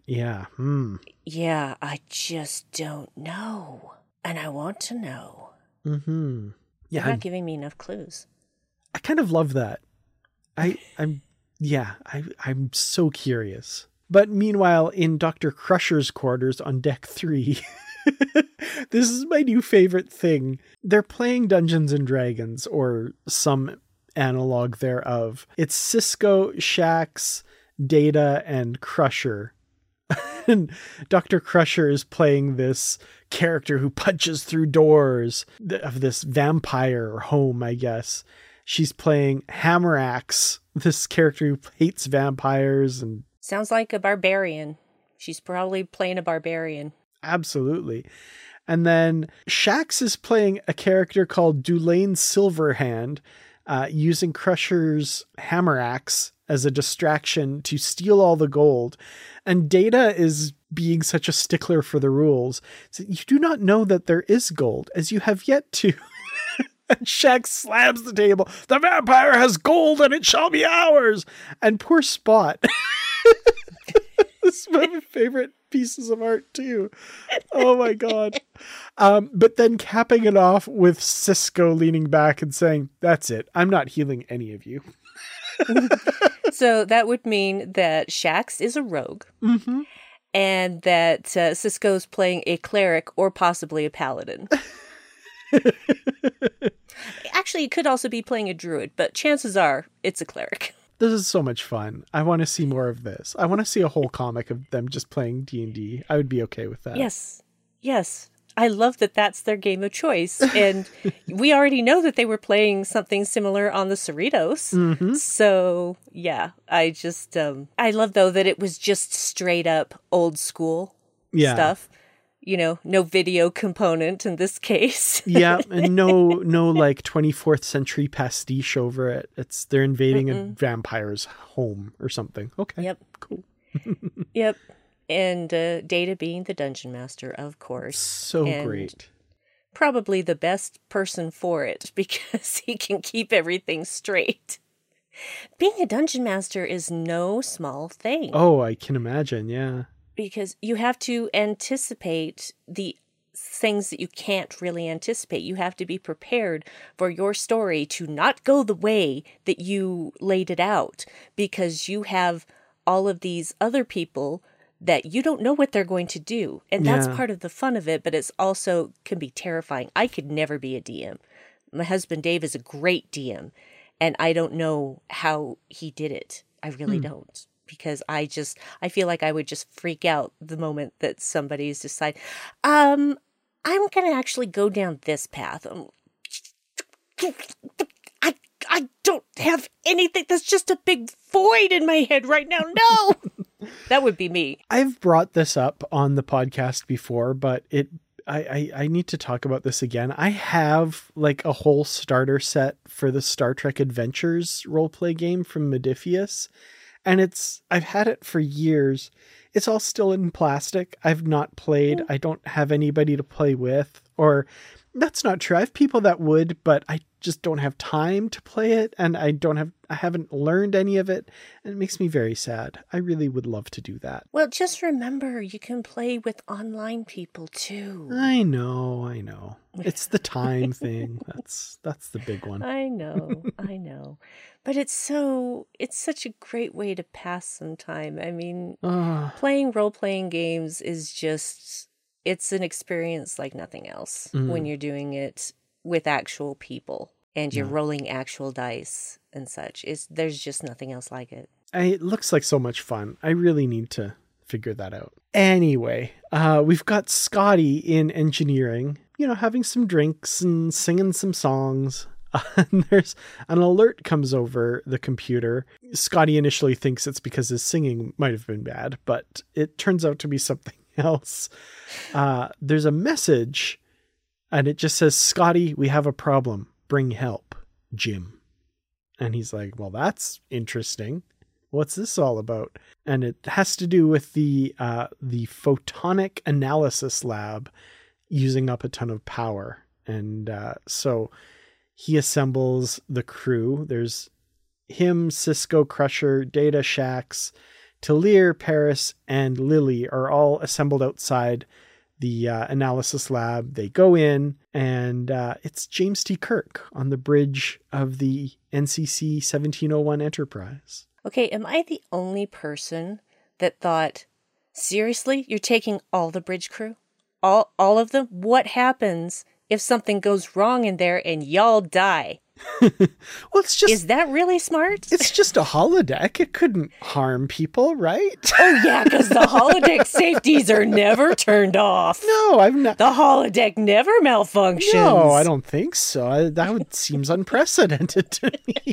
Yeah, I just don't know. And I want to know. Yeah, You're not giving me enough clues. I kind of love that. I'm so curious. But meanwhile, in Dr. Crusher's quarters on Deck 3, this is my new favorite thing. They're playing Dungeons and Dragons, or some analog thereof. It's Sisko, Shax, Data, and Crusher. And Dr. Crusher is playing this character who punches through doors of this vampire home, I guess. She's playing Hammerax, this character who hates vampires. And sounds like a barbarian. She's probably playing a barbarian. Absolutely. And then Shax is playing a character called Dulane Silverhand, using Crusher's Hammerax as a distraction to steal all the gold. And Data is being such a stickler for the rules. So you do not know that there is gold, as you have yet to. And Shax slams the table. The vampire has gold and it shall be ours. And poor Spot. This is one of my favorite pieces of art too. Oh my God. But then capping it off with Sisko leaning back and saying, that's it. I'm not healing any of you. So that would mean that Shax is a rogue. And that Sisko's playing a cleric or possibly a paladin. Actually, it could also be playing a druid, but chances are it's a cleric. This is so much fun. I want to see more of this. I want to see a whole comic of them just playing D&D. I would be okay with that. Yes. I love that that's their game of choice. And we already know that they were playing something similar on the Cerritos. So, yeah, I just, I love, though, that it was just straight up old school stuff. You know, no video component in this case. Yeah, and no like 24th century pastiche over it. They're invading a vampire's home or something. Okay. Yep. Cool. Yep. And Data being the dungeon master, of course. So great. Probably the best person for it because he can keep everything straight. Being a dungeon master is no small thing. Oh, I can imagine, yeah. Because you have to anticipate the things that you can't really anticipate. You have to be prepared for your story to not go the way that you laid it out, because you have all of these other people that you don't know what they're going to do. And that's part of the fun of it, but it's also can be terrifying. I could never be a DM. My husband Dave is a great DM, and I don't know how he did it. I really don't. Because I feel like I would just freak out the moment that somebody's decide, I'm going to actually go down this path. I don't have anything. There's just a big void in my head right now. No, that would be me. I've brought this up on the podcast before, but I need to talk about this again. I have like a whole starter set for the Star Trek Adventures roleplay game from Modiphius. And I've had it for years. It's all still in plastic. I've not played. I don't have anybody to play with, or That's not true. I have people that would, but I just don't have time to play it, and I haven't learned any of it, and it makes me very sad. I really would love to do that. Well, just remember, you can play with online people too. I know. It's the time thing. That's the big one. I know. But it's such a great way to pass some time. I mean, playing role-playing games is just, it's an experience like nothing else when you're doing it with actual people and you're rolling actual dice and such. There's just nothing else like it. It looks like so much fun. I really need to figure that out. Anyway, we've got Scotty in engineering, having some drinks and singing some songs. And there's an alert comes over the computer. Scotty initially thinks it's because his singing might have been bad, but it turns out to be something else. There's a message, and it just says, "Scotty, we have a problem. Bring help, Jim." And he's like, well, that's interesting. What's this all about? And it has to do with the photonic analysis lab using up a ton of power. And so he assembles the crew. There's him, Cisco, Crusher, Data, Shax, Talir, Paris, and Lily are all assembled outside the analysis lab. They go in, and it's James T. Kirk on the bridge of the NCC 1701 Enterprise. Okay, am I the only person that thought, seriously, you're taking all the bridge crew? All of them? What happens if something goes wrong in there and y'all die? Well, is that really smart? It's just a holodeck. It couldn't harm people, right? Oh yeah, because the holodeck safeties are never turned off. No, I'm not. The holodeck never malfunctions. No, I don't think so. That seems unprecedented to me.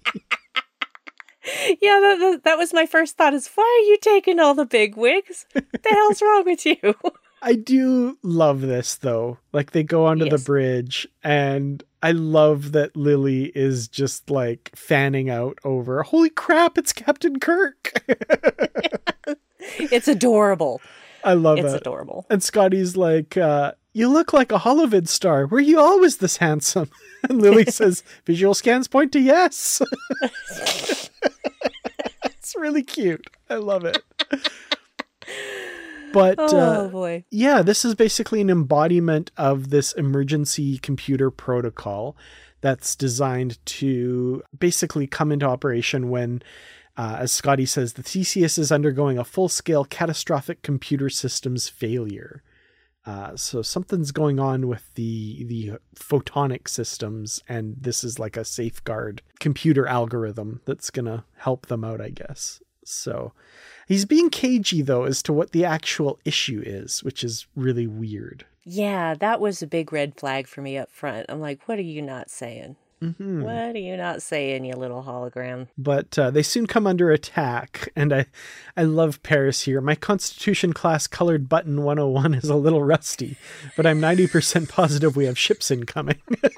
Yeah, that was my first thought, is why are you taking all the big wigs? What the hell's wrong with you? I do love this, though. Like, they go onto the bridge, and I love that Lily is just, like, fanning out over, holy crap, it's Captain Kirk! It's adorable. I love it. It's adorable. And Scotty's like, you look like a Holovid star. Were you always this handsome? And Lily says, visual scans point to yes. It's really cute. I love it. But, oh boy. Yeah, this is basically an embodiment of this emergency computer protocol that's designed to basically come into operation when, as Scotty says, the Theseus is undergoing a full-scale catastrophic computer systems failure. So something's going on with the photonic systems, and this is like a safeguard computer algorithm that's going to help them out, I guess. So he's being cagey, though, as to what the actual issue is, which is really weird. Yeah, that was a big red flag for me up front. I'm like, what are you not saying? Mm-hmm. What are you not saying, you little hologram? But they soon come under attack, and I love Paris here. My Constitution class colored button 101 is a little rusty, but I'm 90% positive we have ships incoming.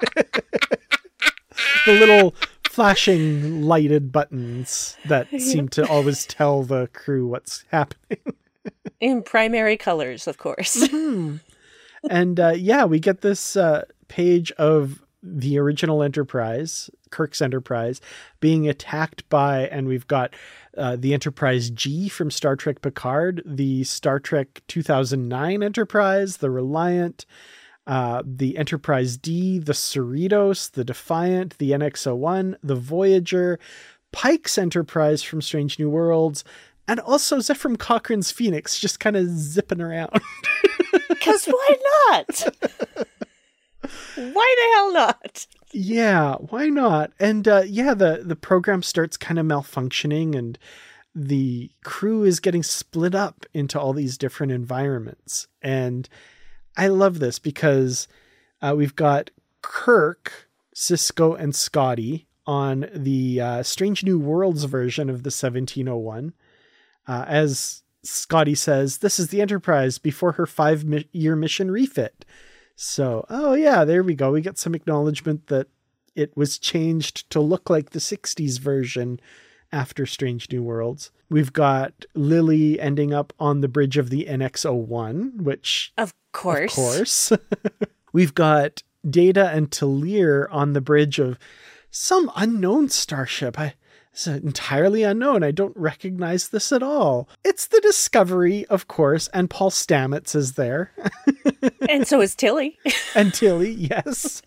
The little flashing lighted buttons that seem to always tell the crew what's happening. In primary colors, of course. Mm-hmm. And we get this page of the original Enterprise, Kirk's Enterprise, being attacked by, and we've got the Enterprise G from Star Trek Picard, the Star Trek 2009 Enterprise, the Reliant, the Enterprise D, the Cerritos, the Defiant, the NX-01, the Voyager, Pike's Enterprise from Strange New Worlds, and also Zephram Cochrane's Phoenix just kind of zipping around. Because why not? Why the hell not? Yeah, why not? And the program starts kind of malfunctioning, and the crew is getting split up into all these different environments. And I love this because we've got Kirk, Cisco, and Scotty on the Strange New Worlds version of the 1701. As Scotty says, this is the Enterprise before her 5-year mission refit. So, there we go. We get some acknowledgement that it was changed to look like the 60s version after Strange New Worlds. We've got Lily ending up on the bridge of the NX-01, which... Of course. We've got Data and Talir on the bridge of some unknown starship. It's entirely unknown. I don't recognize this at all. It's the Discovery, of course, and Paul Stamets is there. And so is Tilly. And Tilly, yes.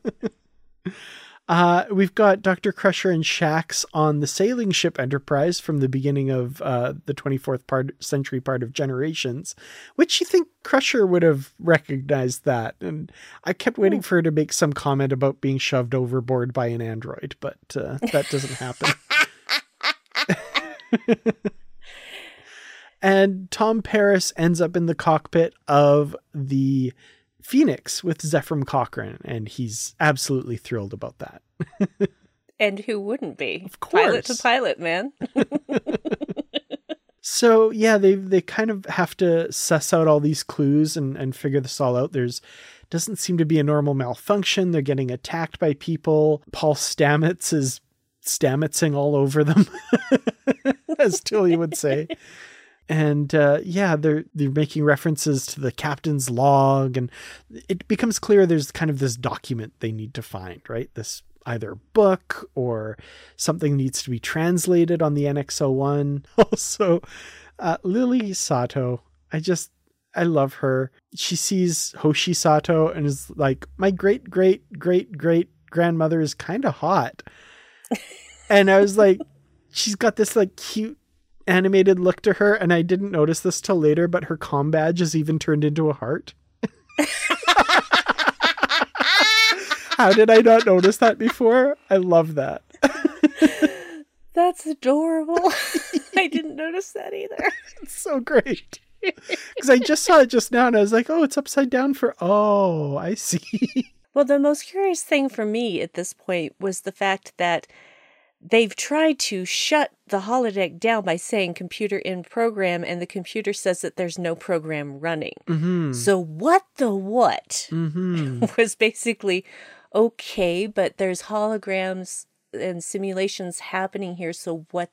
We've got Dr. Crusher and Shax on the sailing ship Enterprise from the beginning of the 24th century part of Generations, which you think Crusher would have recognized that. And I kept waiting for her to make some comment about being shoved overboard by an android, but that doesn't happen. And Tom Paris ends up in the cockpit of the Phoenix with Zephram Cochrane, and he's absolutely thrilled about that. And who wouldn't be? Of course. Pilot to pilot, man. So yeah, they kind of have to suss out all these clues and figure this all out. Doesn't seem to be a normal malfunction. They're getting attacked by people. Paul Stamets is Stametsing all over them, as Tilly would say. And they're making references to the captain's log, and it becomes clear there's kind of this document they need to find, right? This either book or something needs to be translated on the NX-01. Also, Lily Sato, I love her. She sees Hoshi Sato and is like, my great grandmother is kind of hot. And I was like, she's got this like cute animated look to her, and I didn't notice this till later, but her comm badge is even turned into a heart. How did I not notice that before? I love that. That's adorable. I didn't notice that either. It's so great. Because I just saw it just now, and I was like, oh, it's upside down oh, I see. Well, the most curious thing for me at this point was the fact that they've tried to shut the holodeck down by saying computer in program, and the computer says that there's no program running. Mm-hmm. So what was basically, okay, but there's holograms and simulations happening here. So what,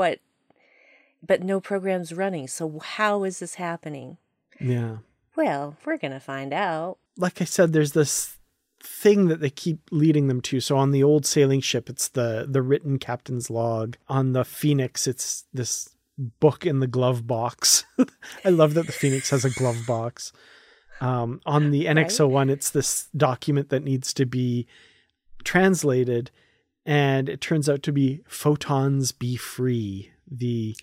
but no program's running. So how is this happening? Yeah. Well, we're going to find out. Like I said, there's this thing that they keep leading them to. So on the old sailing ship, it's the written captain's log. On the Phoenix, it's this book in the glove box. I love that the Phoenix has a glove box. On the NX-01, it's this document that needs to be translated, and it turns out to be Photons Be Free. The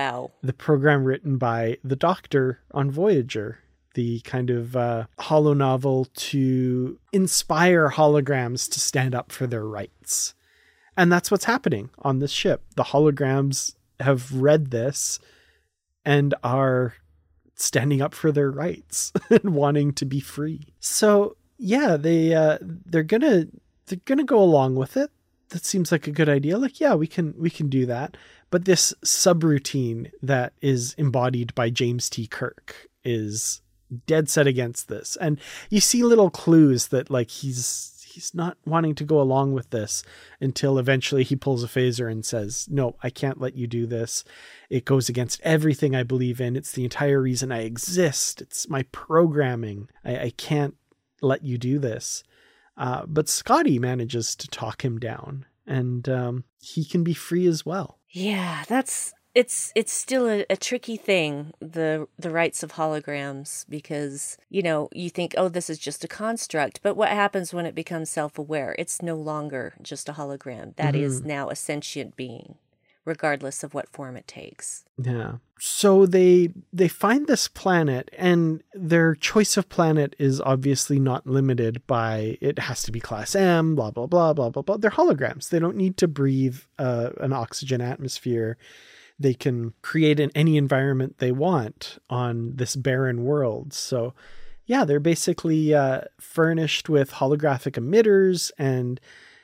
program written by the Doctor on Voyager. The kind of holo novel to inspire holograms to stand up for their rights. And that's what's happening on this ship. The holograms have read this and are standing up for their rights and wanting to be free. So yeah, they're gonna go along with it. That seems like a good idea. Like, yeah, we can do that. But this subroutine that is embodied by James T. Kirk is dead set against this. And you see little clues that like he's not wanting to go along with this until eventually he pulls a phaser and says, no, I can't let you do this. It goes against everything I believe in. It's the entire reason I exist. It's my programming. I can't let you do this. But Scotty manages to talk him down, and he can be free as well. Yeah, it's still a tricky thing, the rights of holograms, because, you think, oh, this is just a construct. But what happens when it becomes self-aware? It's no longer just a hologram. That is now a sentient being, regardless of what form it takes. Yeah. So they find this planet, and their choice of planet is obviously not limited by, it has to be class M, blah, blah, blah, blah, blah, blah. They're holograms. They don't need to breathe an oxygen atmosphere. They can create in any environment they want on this barren world. So yeah, they're basically furnished with holographic emitters and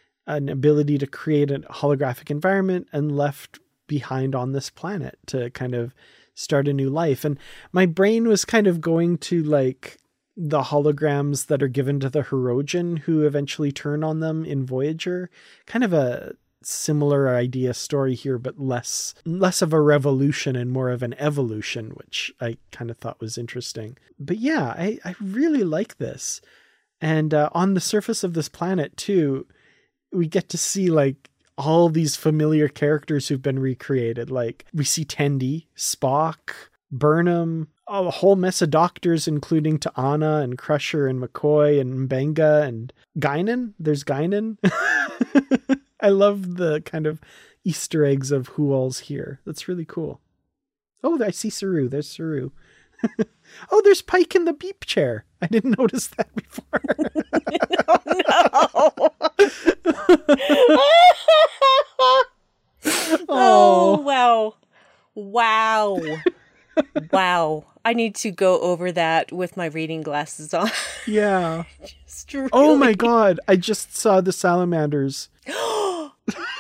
an ability to create a holographic environment and left behind on this planet to kind of start a new life. And my brain was kind of going to like the holograms that are given to the Hirogen who eventually turn on them in Voyager. Kind of a similar idea story here, but less of a revolution and more of an evolution, which I kind of thought was interesting. But yeah, I really like this. And on the surface of this planet, too, we get to see like all these familiar characters who've been recreated. Like we see Tendi, Spock, Burnham, a whole mess of doctors, including T'Ana and Crusher and McCoy and Mbenga and Guinan. There's Guinan. I love the kind of Easter eggs of who all's here. That's really cool. Oh, I see Saru. There's Saru. Oh, there's Pike in the beep chair. I didn't notice that before. Oh, wow. Wow. Wow. I need to go over that with my reading glasses on. Yeah. Really... Oh my God. I just saw the salamanders. The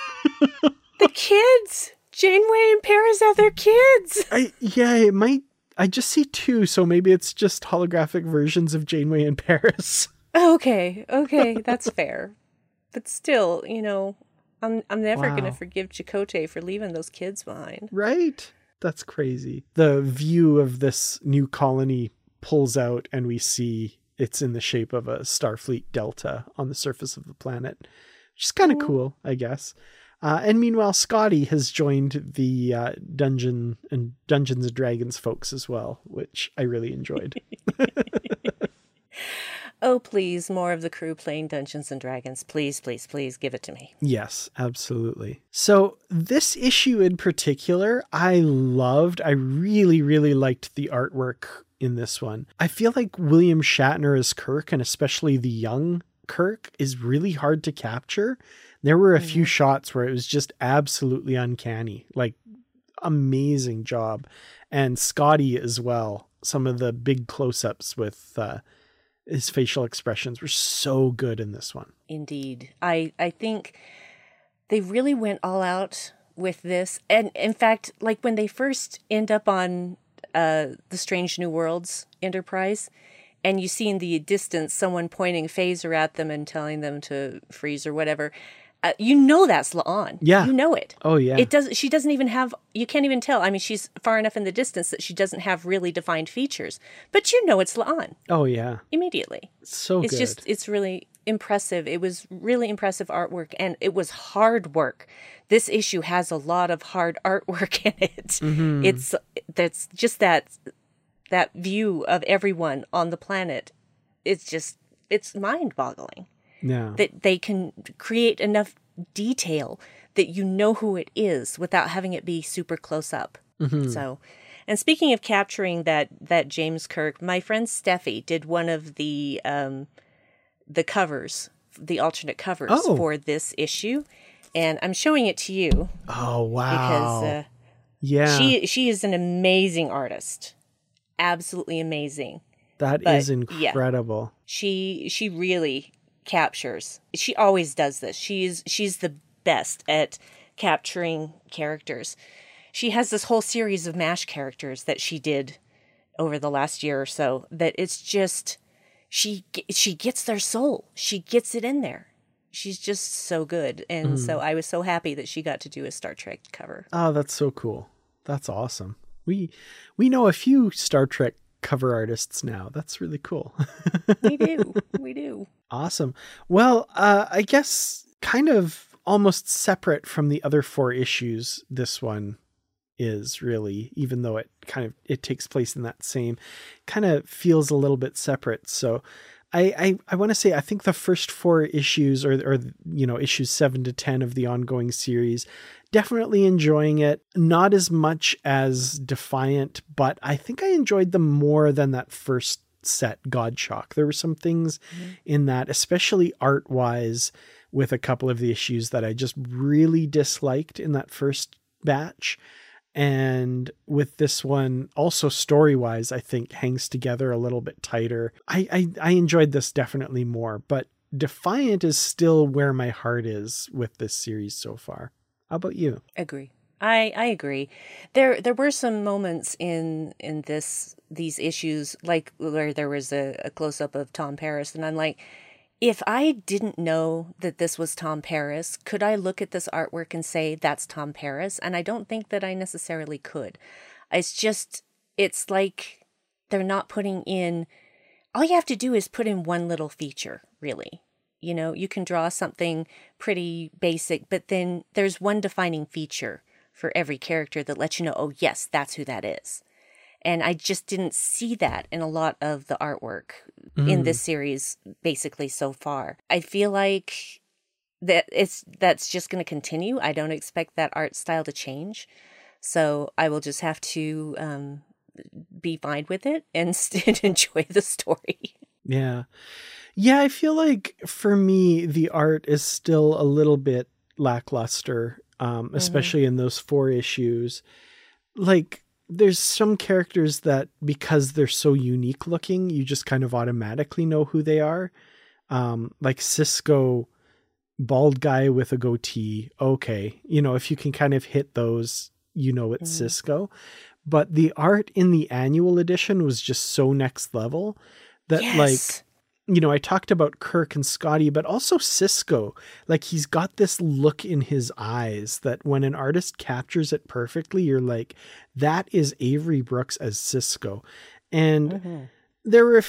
kids. Janeway and Paris have their kids. It might. I just see two, so maybe it's just holographic versions of Janeway and Paris. Okay, that's fair. But still, I'm never going to forgive Chakotay for leaving those kids behind. Right? That's crazy. The view of this new colony pulls out and we see it's in the shape of a Starfleet Delta on the surface of the planet, which is kind of cool, I guess. And meanwhile, Scotty has joined the Dungeons and Dragons folks as well, which I really enjoyed. Oh, please, more of the crew playing Dungeons and Dragons. Please, please, please give it to me. Yes, absolutely. So this issue in particular, I loved. I really, really liked the artwork in this one. I feel like William Shatner as Kirk, and especially the young Kirk, is really hard to capture. There were a few shots where it was just absolutely uncanny, like amazing job. And Scotty as well. Some of the big close-ups with his facial expressions were so good in this one. Indeed. I think they really went all out with this. And in fact, like when they first end up on the Strange New Worlds Enterprise, and you see in the distance someone pointing a phaser at them and telling them to freeze or whatever, that's La'an. Yeah. You know it. Oh, yeah. She doesn't even have, you can't even tell. I mean, she's far enough in the distance that she doesn't have really defined features. But it's La'an. Oh, yeah. Immediately. So good. It's really impressive. It was really impressive artwork, and it was hard work. This issue has a lot of hard artwork in it. Mm-hmm. That's just that view of everyone on the planet. It's mind-boggling. Yeah. That they can create enough detail that you know who it is without having it be super close up. Mm-hmm. So, and speaking of capturing that James Kirk, my friend Steffi did one of the covers, the alternate covers for this issue, and I'm showing it to you. Oh wow! Because she is an amazing artist, absolutely amazing. That is incredible. Yeah, she really captures. She always does this. She's the best at capturing characters. She has this whole series of MASH characters that she did over the last year or so that it's just she gets their soul. She gets it in there. She's just so good. And so I was so happy that she got to do a Star Trek cover. Oh, that's so cool. That's awesome. We know a few Star Trek cover artists now. That's really cool. We do. Awesome. Well, I guess kind of almost separate from the other 4 issues, this one is really, even though it takes place in that same, kind of feels a little bit separate. So I want to say, I think the first 4 issues or issues 7 to 10 of the ongoing series, definitely enjoying it. Not as much as Defiant, but I think I enjoyed them more than that first set, Godshock. There were some things in that, especially art wise, with a couple of the issues that I just really disliked in that first batch. And with this one, also story-wise, I think hangs together a little bit tighter. I enjoyed this definitely more, but Defiant is still where my heart is with this series so far. How about you? Agree. I agree. There were some moments in these issues, like where there was a close-up of Tom Paris, and I'm like, if I didn't know that this was Tom Paris, could I look at this artwork and say that's Tom Paris? And I don't think that I necessarily could. It's like they're not putting in all you have to do is put in one little feature, really. You know, you can draw something pretty basic, but then there's one defining feature for every character that lets you know, oh, yes, that's who that is. And I just didn't see that in a lot of the artwork in this series, basically, so far. I feel like that's just going to continue. I don't expect that art style to change. So I will just have to be fine with it and enjoy the story. Yeah. Yeah, I feel like for me, the art is still a little bit lackluster, especially in those 4 issues. Like, there's some characters that, because they're so unique looking, you just kind of automatically know who they are. Like Cisco, bald guy with a goatee. Okay. You know, if you can kind of hit those, you know, it's Cisco. But the art in the annual edition was just so next level that like, you know, I talked about Kirk and Scotty, but also Cisco. Like, he's got this look in his eyes that when an artist captures it perfectly, you're like, that is Avery Brooks as Cisco. And there were a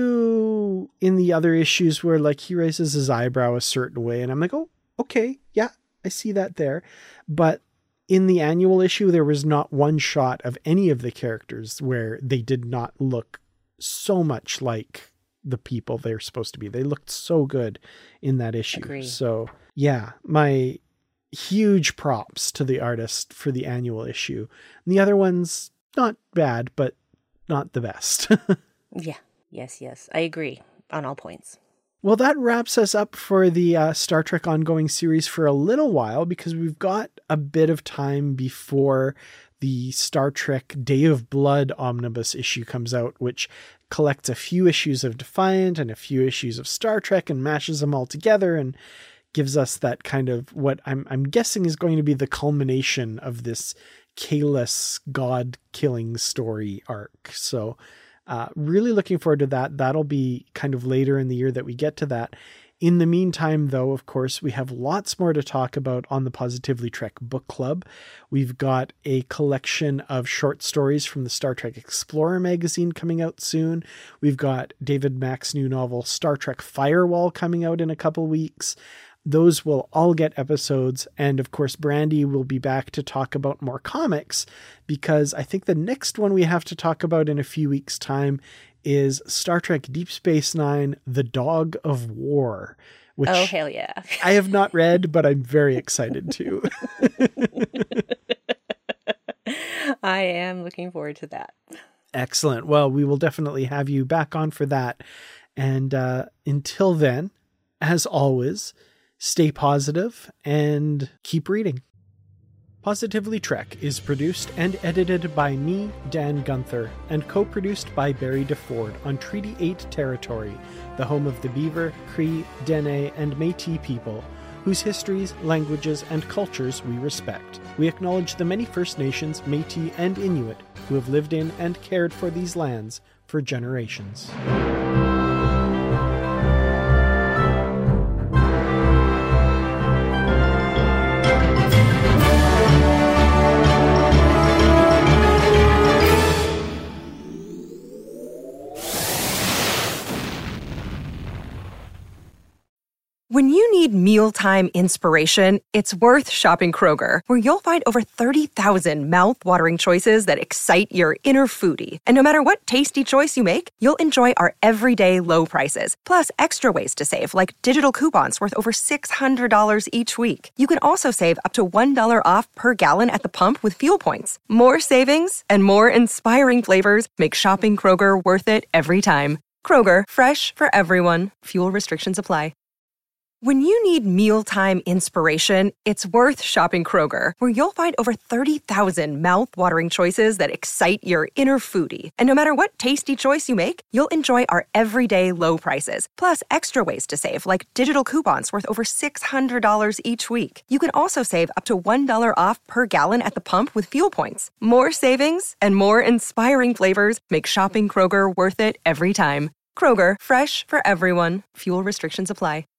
few in the other issues where like he raises his eyebrow a certain way. And I'm like, oh, okay. Yeah, I see that there. But in the annual issue, there was not one shot of any of the characters where they did not look so much like the people they're supposed to be. They looked so good in that issue. Agreed. So yeah, my huge props to the artist for the annual issue. And the other one's not bad, but not the best. Yeah. Yes. I agree on all points. Well, that wraps us up for the Star Trek ongoing series for a little while, because we've got a bit of time before the Star Trek Day of Blood omnibus issue comes out, which collects a few issues of Defiant and a few issues of Star Trek and mashes them all together and gives us that kind of what I'm guessing is going to be the culmination of this Kahless god-killing story arc. So really looking forward to that. That'll be kind of later in the year that we get to that. In the meantime, though, of course, we have lots more to talk about on the Positively Trek Book Club. We've got a collection of short stories from the Star Trek Explorer magazine coming out soon. We've got David Mack's new novel, Star Trek Firewall, coming out in a couple weeks. Those will all get episodes. And of course, Brandy will be back to talk about more comics, because I think the next one we have to talk about in a few weeks' time is Star Trek Deep Space Nine, The Dog of War, which oh, hell yeah. I have not read, but I'm very excited to. I am looking forward to that. Excellent. Well, we will definitely have you back on for that. And until then, as always, stay positive and keep reading. Positively Trek is produced and edited by me, Dan Gunther, and co-produced by Barry DeFord on Treaty 8 territory, the home of the Beaver, Cree, Dene, and Métis people, whose histories, languages, and cultures we respect. We acknowledge the many First Nations, Métis, and Inuit who have lived in and cared for these lands for generations. When you need mealtime inspiration, it's worth shopping Kroger, where you'll find over 30,000 mouth-watering choices that excite your inner foodie. And no matter what tasty choice you make, you'll enjoy our everyday low prices, plus extra ways to save, like digital coupons worth over $600 each week. You can also save up to $1 off per gallon at the pump with fuel points. More savings and more inspiring flavors make shopping Kroger worth it every time. Kroger, fresh for everyone. Fuel restrictions apply. When you need mealtime inspiration, it's worth shopping Kroger, where you'll find over 30,000 mouth-watering choices that excite your inner foodie. And no matter what tasty choice you make, you'll enjoy our everyday low prices, plus extra ways to save, like digital coupons worth over $600 each week. You can also save up to $1 off per gallon at the pump with fuel points. More savings and more inspiring flavors make shopping Kroger worth it every time. Kroger, fresh for everyone. Fuel restrictions apply.